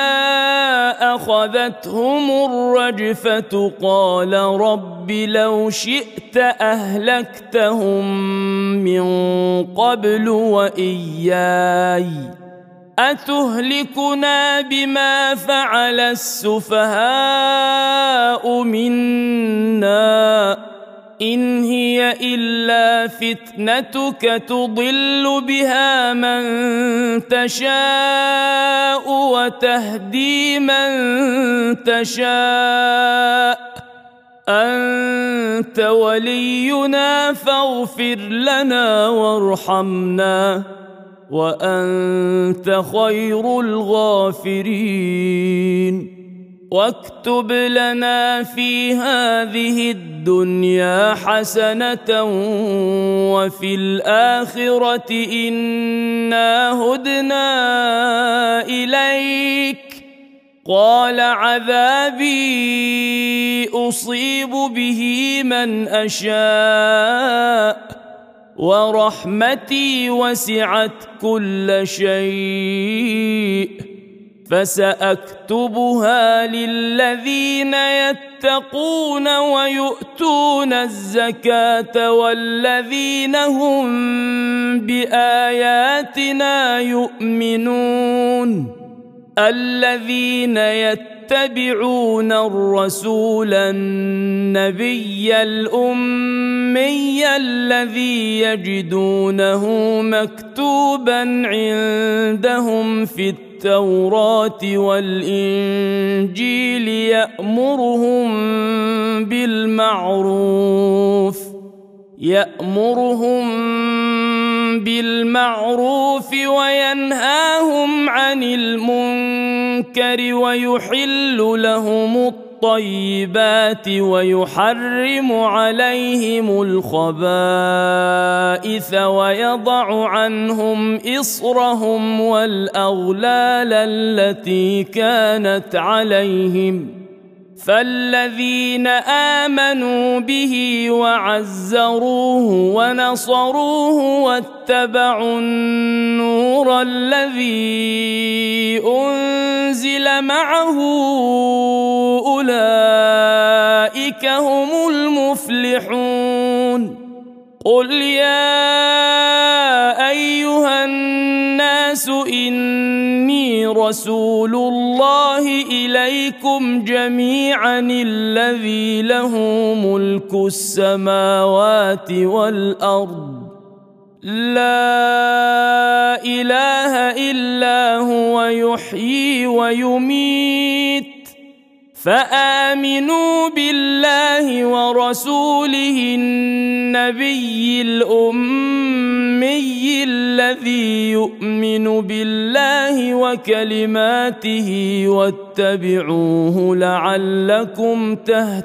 أخذتهم الرجفة قال رب لو شئت أهلكتهم من قبل وإياي أتهلكنا بما فعل السفهاء منا إن هي إلا فتنتك تضل بها من تشاء وتهدي من تشاء أنت ولينا فاغفر لنا وارحمنا وأنت خير الغافرين. واكتب لنا في هذه الدنيا حسنة وفي الآخرة إنا هدنا إليك قال عذابي أصيب به من أشاء ورحمتي وسعت كل شيء فسأكتبها للذين يتقون ويؤتون الزكاة والذين هم بآياتنا يؤمنون الذين يتبعون الرسول النبي الأمي الذي يجدونه مكتوبا عندهم في التوراة والإنجيل يأمرهم بالمعروف وينهاهم عن المنكر ويحل لهم الطيبات ويحرم عليهم الخبائث ويضع عنهم إصرهم والأغلال التي كانت عليهم فالذين آمنوا به وعزروه ونصروه واتبعوا النور الذي أنزل معه أولئك هم المفلحون. قل يا أيها الناس إني رسول الله إليكم جميعا الذي له ملك السماوات والأرض لا إله إلا هو يحيي ويميت فآمنوا بالله ورسوله النبي الأمي الذي يؤمن بالله وكلماته واتبعوه لعلكم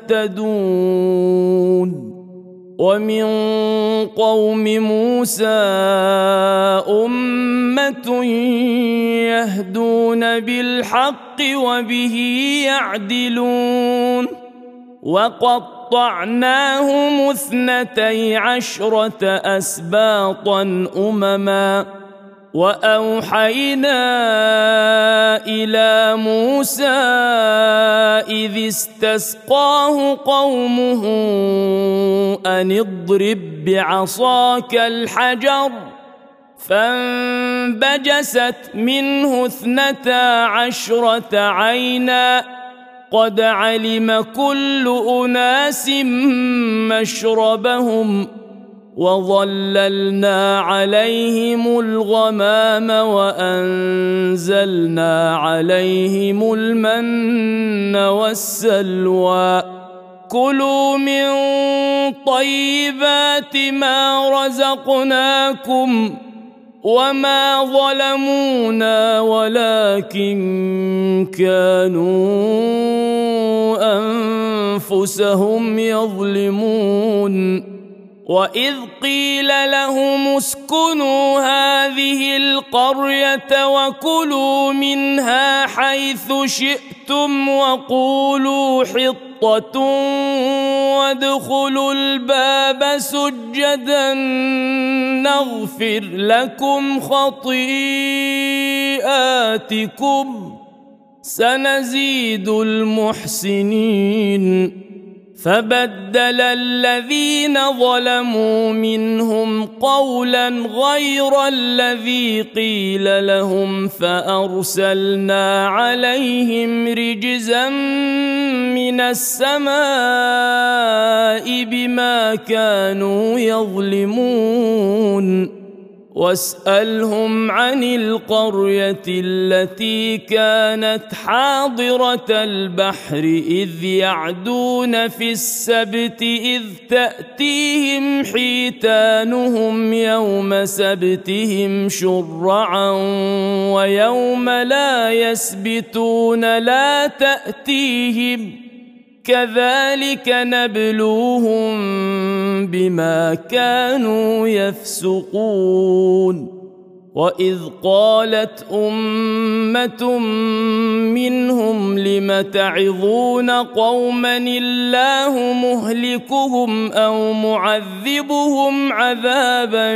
تهتدون. ومن قوم موسى أمة يهدون بالحق وبه يعدلون. وقطعناهم 12 أسباطا أمما وأوحينا إلى موسى إذ استسقاه قومه أن اضرب بعصاك الحجر فانبجست منه 12 عينا قد علم كل أناس مشربهم وظللنا عليهم الغمام وأنزلنا عليهم المن والسلوى كلوا من طيبات ما رزقناكم وما ظلمونا ولكن كانوا أنفسهم يظلمون. وإذ قيل لهم اسكنوا هذه القرية وكلوا منها حيث شئتم وقولوا حطة وادخلوا الباب سجدا نغفر لكم خطيئاتكم سنزيد المحسنين. فبدل الذين ظلموا منهم قولا غير الذي قيل لهم فأرسلنا عليهم رجزا من السماء بما كانوا يظلمون. واسألهم عن القرية التي كانت حاضرة البحر إذ يعدون في السبت إذ تأتيهم حيتانهم يوم سبتهم شرعا ويوم لا يسبتون لا تأتيهم كذلك نبلوهم بما كانوا يفسقون. وإذ قالت أمة منهم لم تعظون قوما الله مهلكهم أو معذبهم عذابا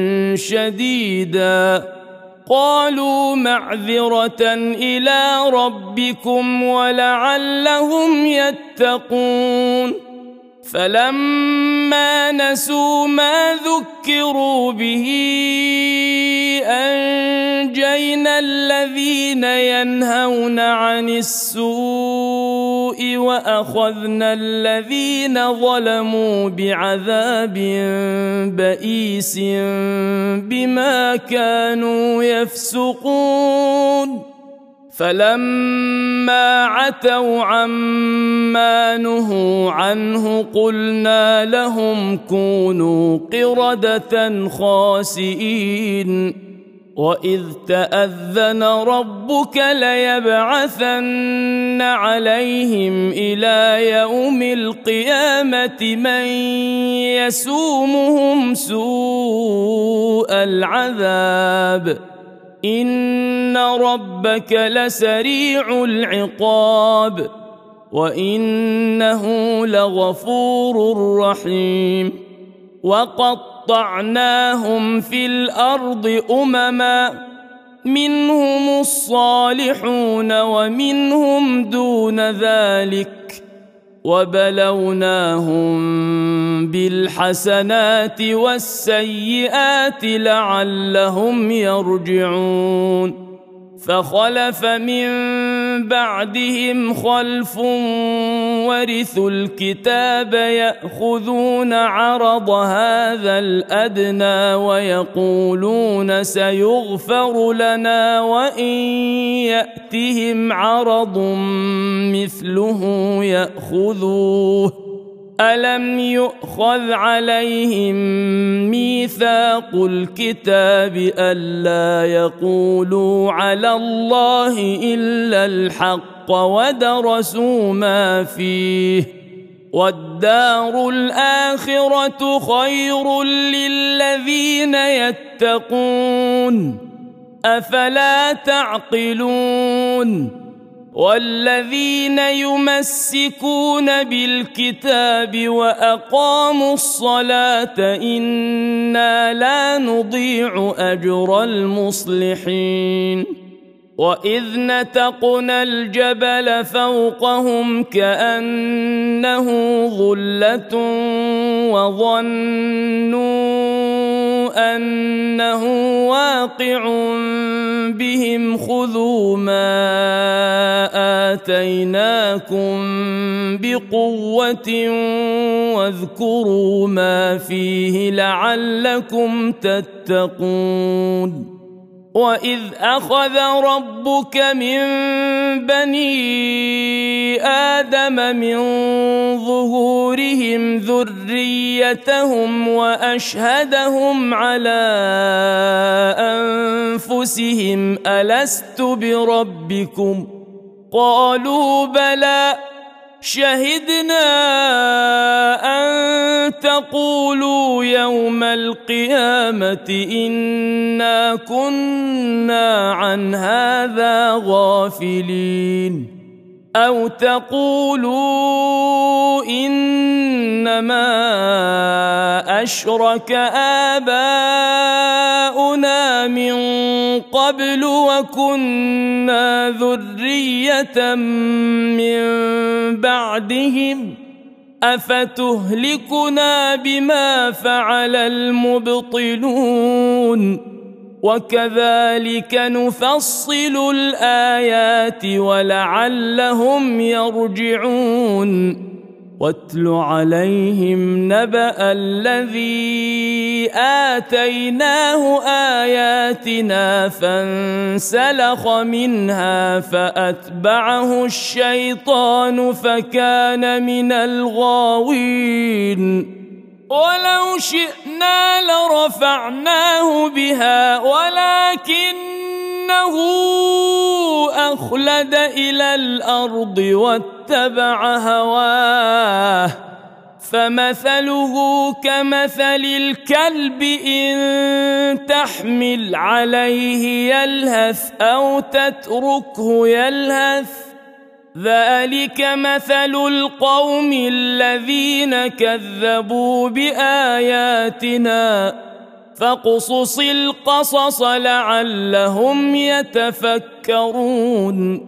شديدا قالوا معذرة إلى ربكم ولعلهم يتقون. فلما نسوا ما ذكروا به أنجينا الذين ينهون عن السوء وأخذنا الذين ظلموا بعذاب بئيس بما كانوا يفسقون. فلما عتوا عما نهوا عنه قلنا لهم كونوا قردة خاسئين. وإذ تأذن ربك ليبعثن عليهم إلى يوم القيامة من يسومهم سوء العذاب إن ربك لسريع العقاب وإنه لغفور رحيم. وقطعناهم في الأرض أمما منهم الصالحون ومنهم دون ذلك وبلوناهم بالحسنات والسيئات لعلهم يرجعون. فخلف من بعدهم خلف ورثوا الكتاب يأخذون عرض هذا الأدنى ويقولون سيغفر لنا وإن يأتهم عرض مثله يأخذوه. ألم يؤخذ عليهم ميثاق الكتاب ألا يقولوا على الله إلا الحق ودرسوا ما فيه والدار الآخرة خير للذين يتقون أفلا تعقلون. والذين يمسكون بالكتاب وأقاموا الصلاة إنا لا نضيع أجر المصلحين. وإذ نتقنا الجبل فوقهم كأنه ظلة وظنوا أنه واقع بهم خذوا ما آتيناكم بقوة واذكروا ما فيه لعلكم تتقون. وإذ أخذ ربك من بني آدم من ظهورهم ذريتهم وأشهدهم على أنفسهم ألست بربكم قالوا بلى شهدنا أن تقولوا يوم القيامة إنا كنا عن هذا غافلين أو تقولوا إنما أشرك آباؤنا من قبل وكنا ذرية من بعدهم أفتهلكنا بما فعل المبطلون وكذلك نفصل الآيات ولعلهم يرجعون. واتل عليهم نبأ الذي آتيناه آياتنا فانسلخ منها فأتبعه الشيطان فكان من الغاوين. ولو شئنا لرفعناه بها ولكنه أخلد إلى الأرض واتبع هواه فمثله كمثل الكلب إن تحمل عليه يلهث أو تتركه يلهث ذلك مثل القوم الذين كذبوا بآياتنا فاقصص القصص لعلهم يتفكرون.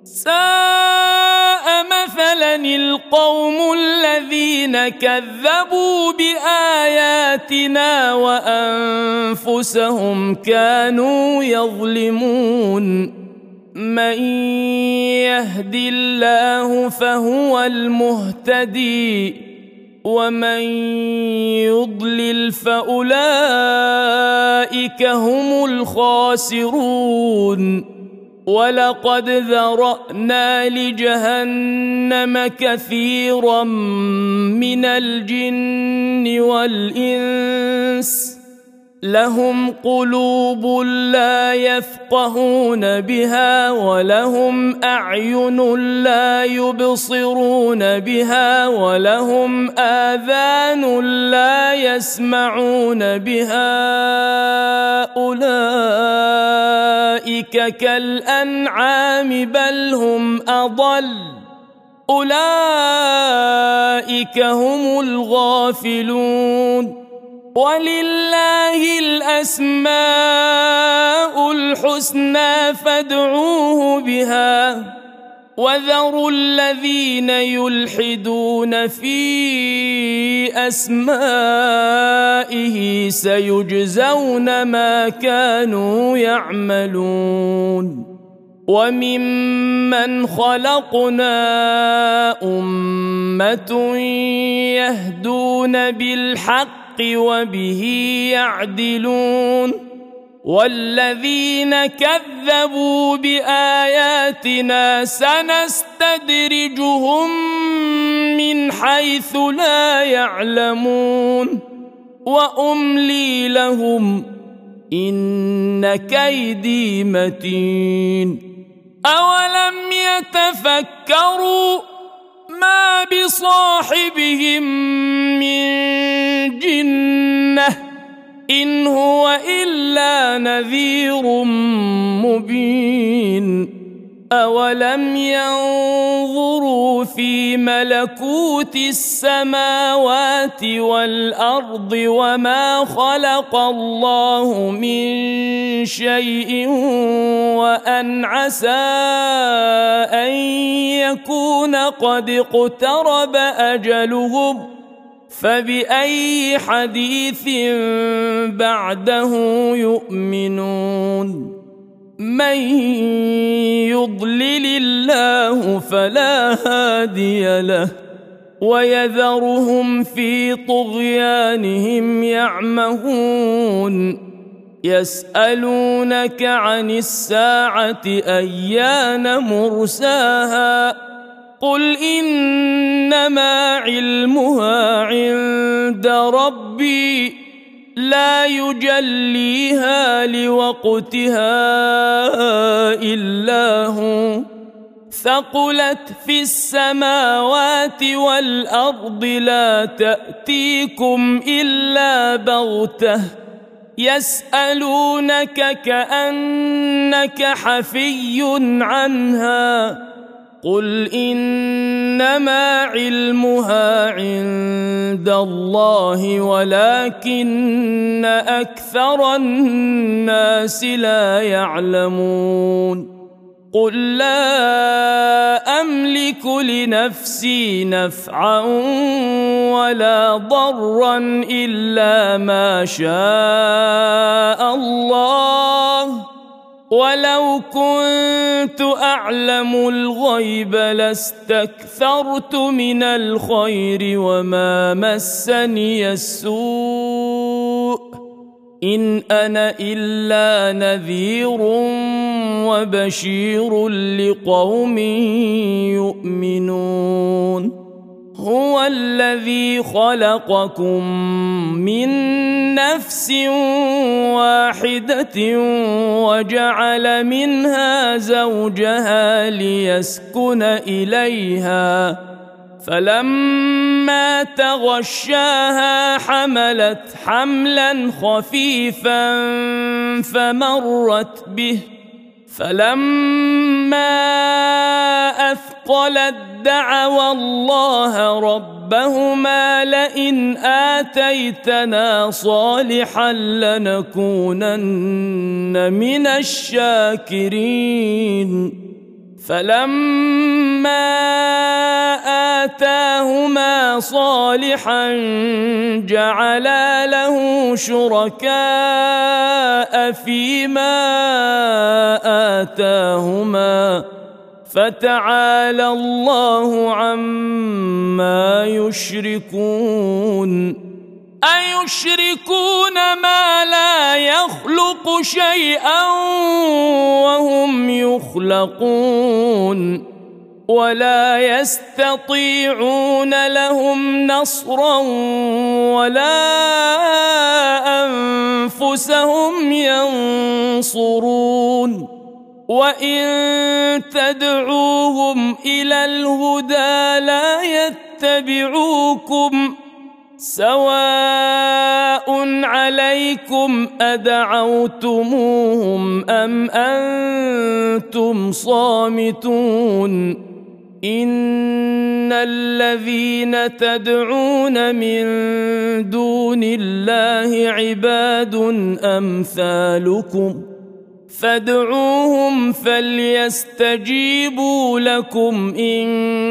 ساء مثلا القوم الذين كذبوا بآياتنا وأنفسهم كانوا يظلمون. من يهد الله فهو المهتدي ومن يضلل فأولئك هم الخاسرون. ولقد ذرأنا لجهنم كثيرا من الجن والإنس لهم قلوب لا يفقهون بها ولهم أعين لا يبصرون بها ولهم آذان لا يسمعون بها أولئك كالأنعام بل هم أضل أولئك هم الغافلون ولله الأسماء الحسنى فادعوه بها وذروا الذين يلحدون في أسمائه سيجزون ما كانوا يعملون وممن خلقنا أمة يهدون بالحق وبه يعدلون والذين كذبوا بآياتنا سنستدرجهم من حيث لا يعلمون وأملي لهم إن كيدي متين أولم يتفكروا ما بصاحبهم من جنة إن هو إلا نذير مبين أولم ينظروا في ملكوت السماوات والأرض وما خلق الله من شيء وأن عسى أن يكون قد اقترب أجلهم فبأي حديث بعده يؤمنون من يضلل الله فلا هادي له ويذرهم في طغيانهم يعمهون يسألونك عن الساعة أيان مرساها قل إنما علمها عند ربي لا يجليها لوقتها إلا هو ثقلت في السماوات والأرض لا تأتيكم إلا بغتة يسألونك كأنك حفي عنها قل إنما علمها عند الله ولكن أكثر الناس لا يعلمون قل لا أملك لنفسي نفعا ولا ضرا إلا ما شاء الله ولو كنت أعلم الغيب لاستكثرت من الخير وما مسني السوء إن أنا إلا نذير وبشير لقوم يؤمنون هو الذي خلقكم من نفس واحدة وجعل منها زوجها ليسكن إليها فلما تغشاها حملت حملا خفيفا فمرت به فلما أثقلت دعوا الله ربهما لئن آتيتنا صالحا لنكونن من الشاكرين فلما آتاهما صالحا جعلا له شركاء فيما آتاهما فتعالى الله عما يشركون أيشركون ما لا يخلق شيئا وهم يخلقون ولا يستطيعون لهم نصرا ولا أنفسهم ينصرون وإن تدعوهم إلى الهدى لا يتبعوكم سواء عليكم أدعوتموهم أم أنتم صامتون الذين تدعون من دون الله عباد أمثالكم فادعوهم فليستجيبوا لكم إن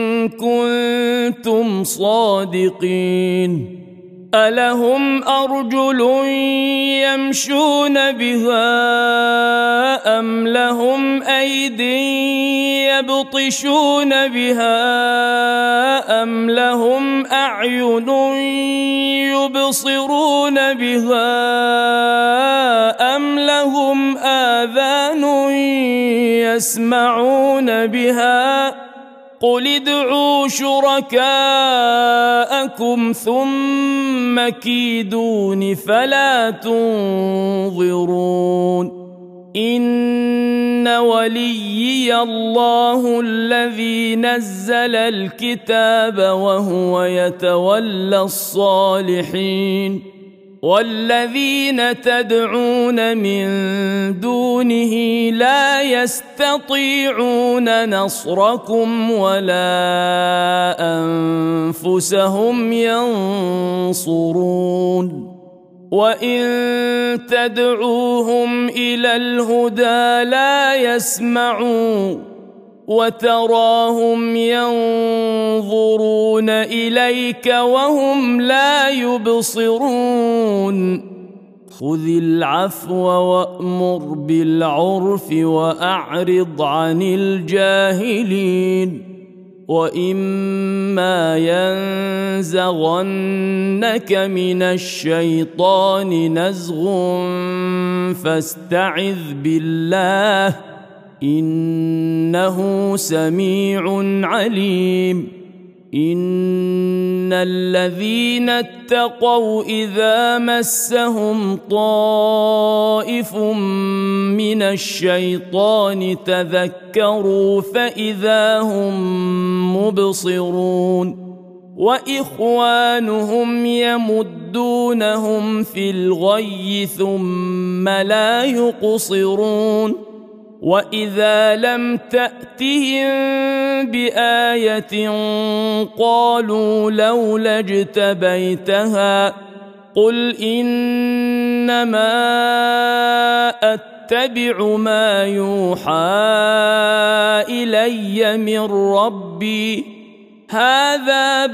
كنتم صادقين ألهم أرجل يمشون بها أم لهم أيد يبطشون بها أم لهم أعين يبصرون بها أم لهم آذان يسمعون بها قل ادعوا شركاءكم ثم كيدون فلا تنظرون إن وليي الله الذي نزل الكتاب وهو يتولى الصالحين والذين تدعون من دونه لا يستطيعون نصركم ولا أنفسهم ينصرون وإن تدعوهم إلى الهدى لا يسمعون وتراهم ينظرون إليك وهم لا يبصرون خذ العفو وأمر بالعرف وأعرض عن الجاهلين وإما ينزغنك من الشيطان نزغ فاستعذ بالله إنه سميع عليم إن الذين اتقوا إذا مسهم طائف من الشيطان تذكروا فإذا هم مبصرون وإخوانهم يمدونهم في الغي ثم لا يقصرون وإذا لم تأتهم بآية قالوا لولا اجتبيتها قل إنما أتبع ما يوحى إلي من ربي هذا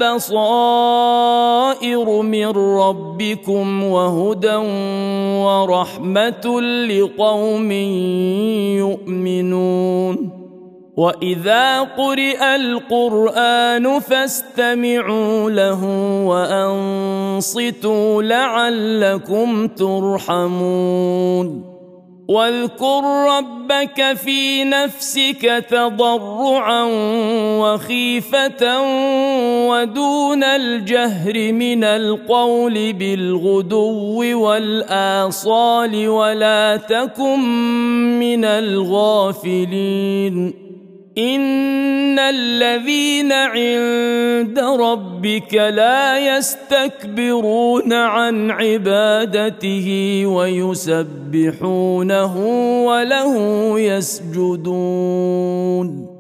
بصائر من ربكم وهدى ورحمة لقوم يؤمنون وإذا قرئ القرآن فاستمعوا له وأنصتوا لعلكم ترحمون واذكر ربك في نفسك تضرعا وخيفة ودون الجهر من القول بالغدو والآصال ولا تكن من الغافلين إن الذين عند ربك لا يستكبرون عن عبادته ويسبحونه وله يسجدون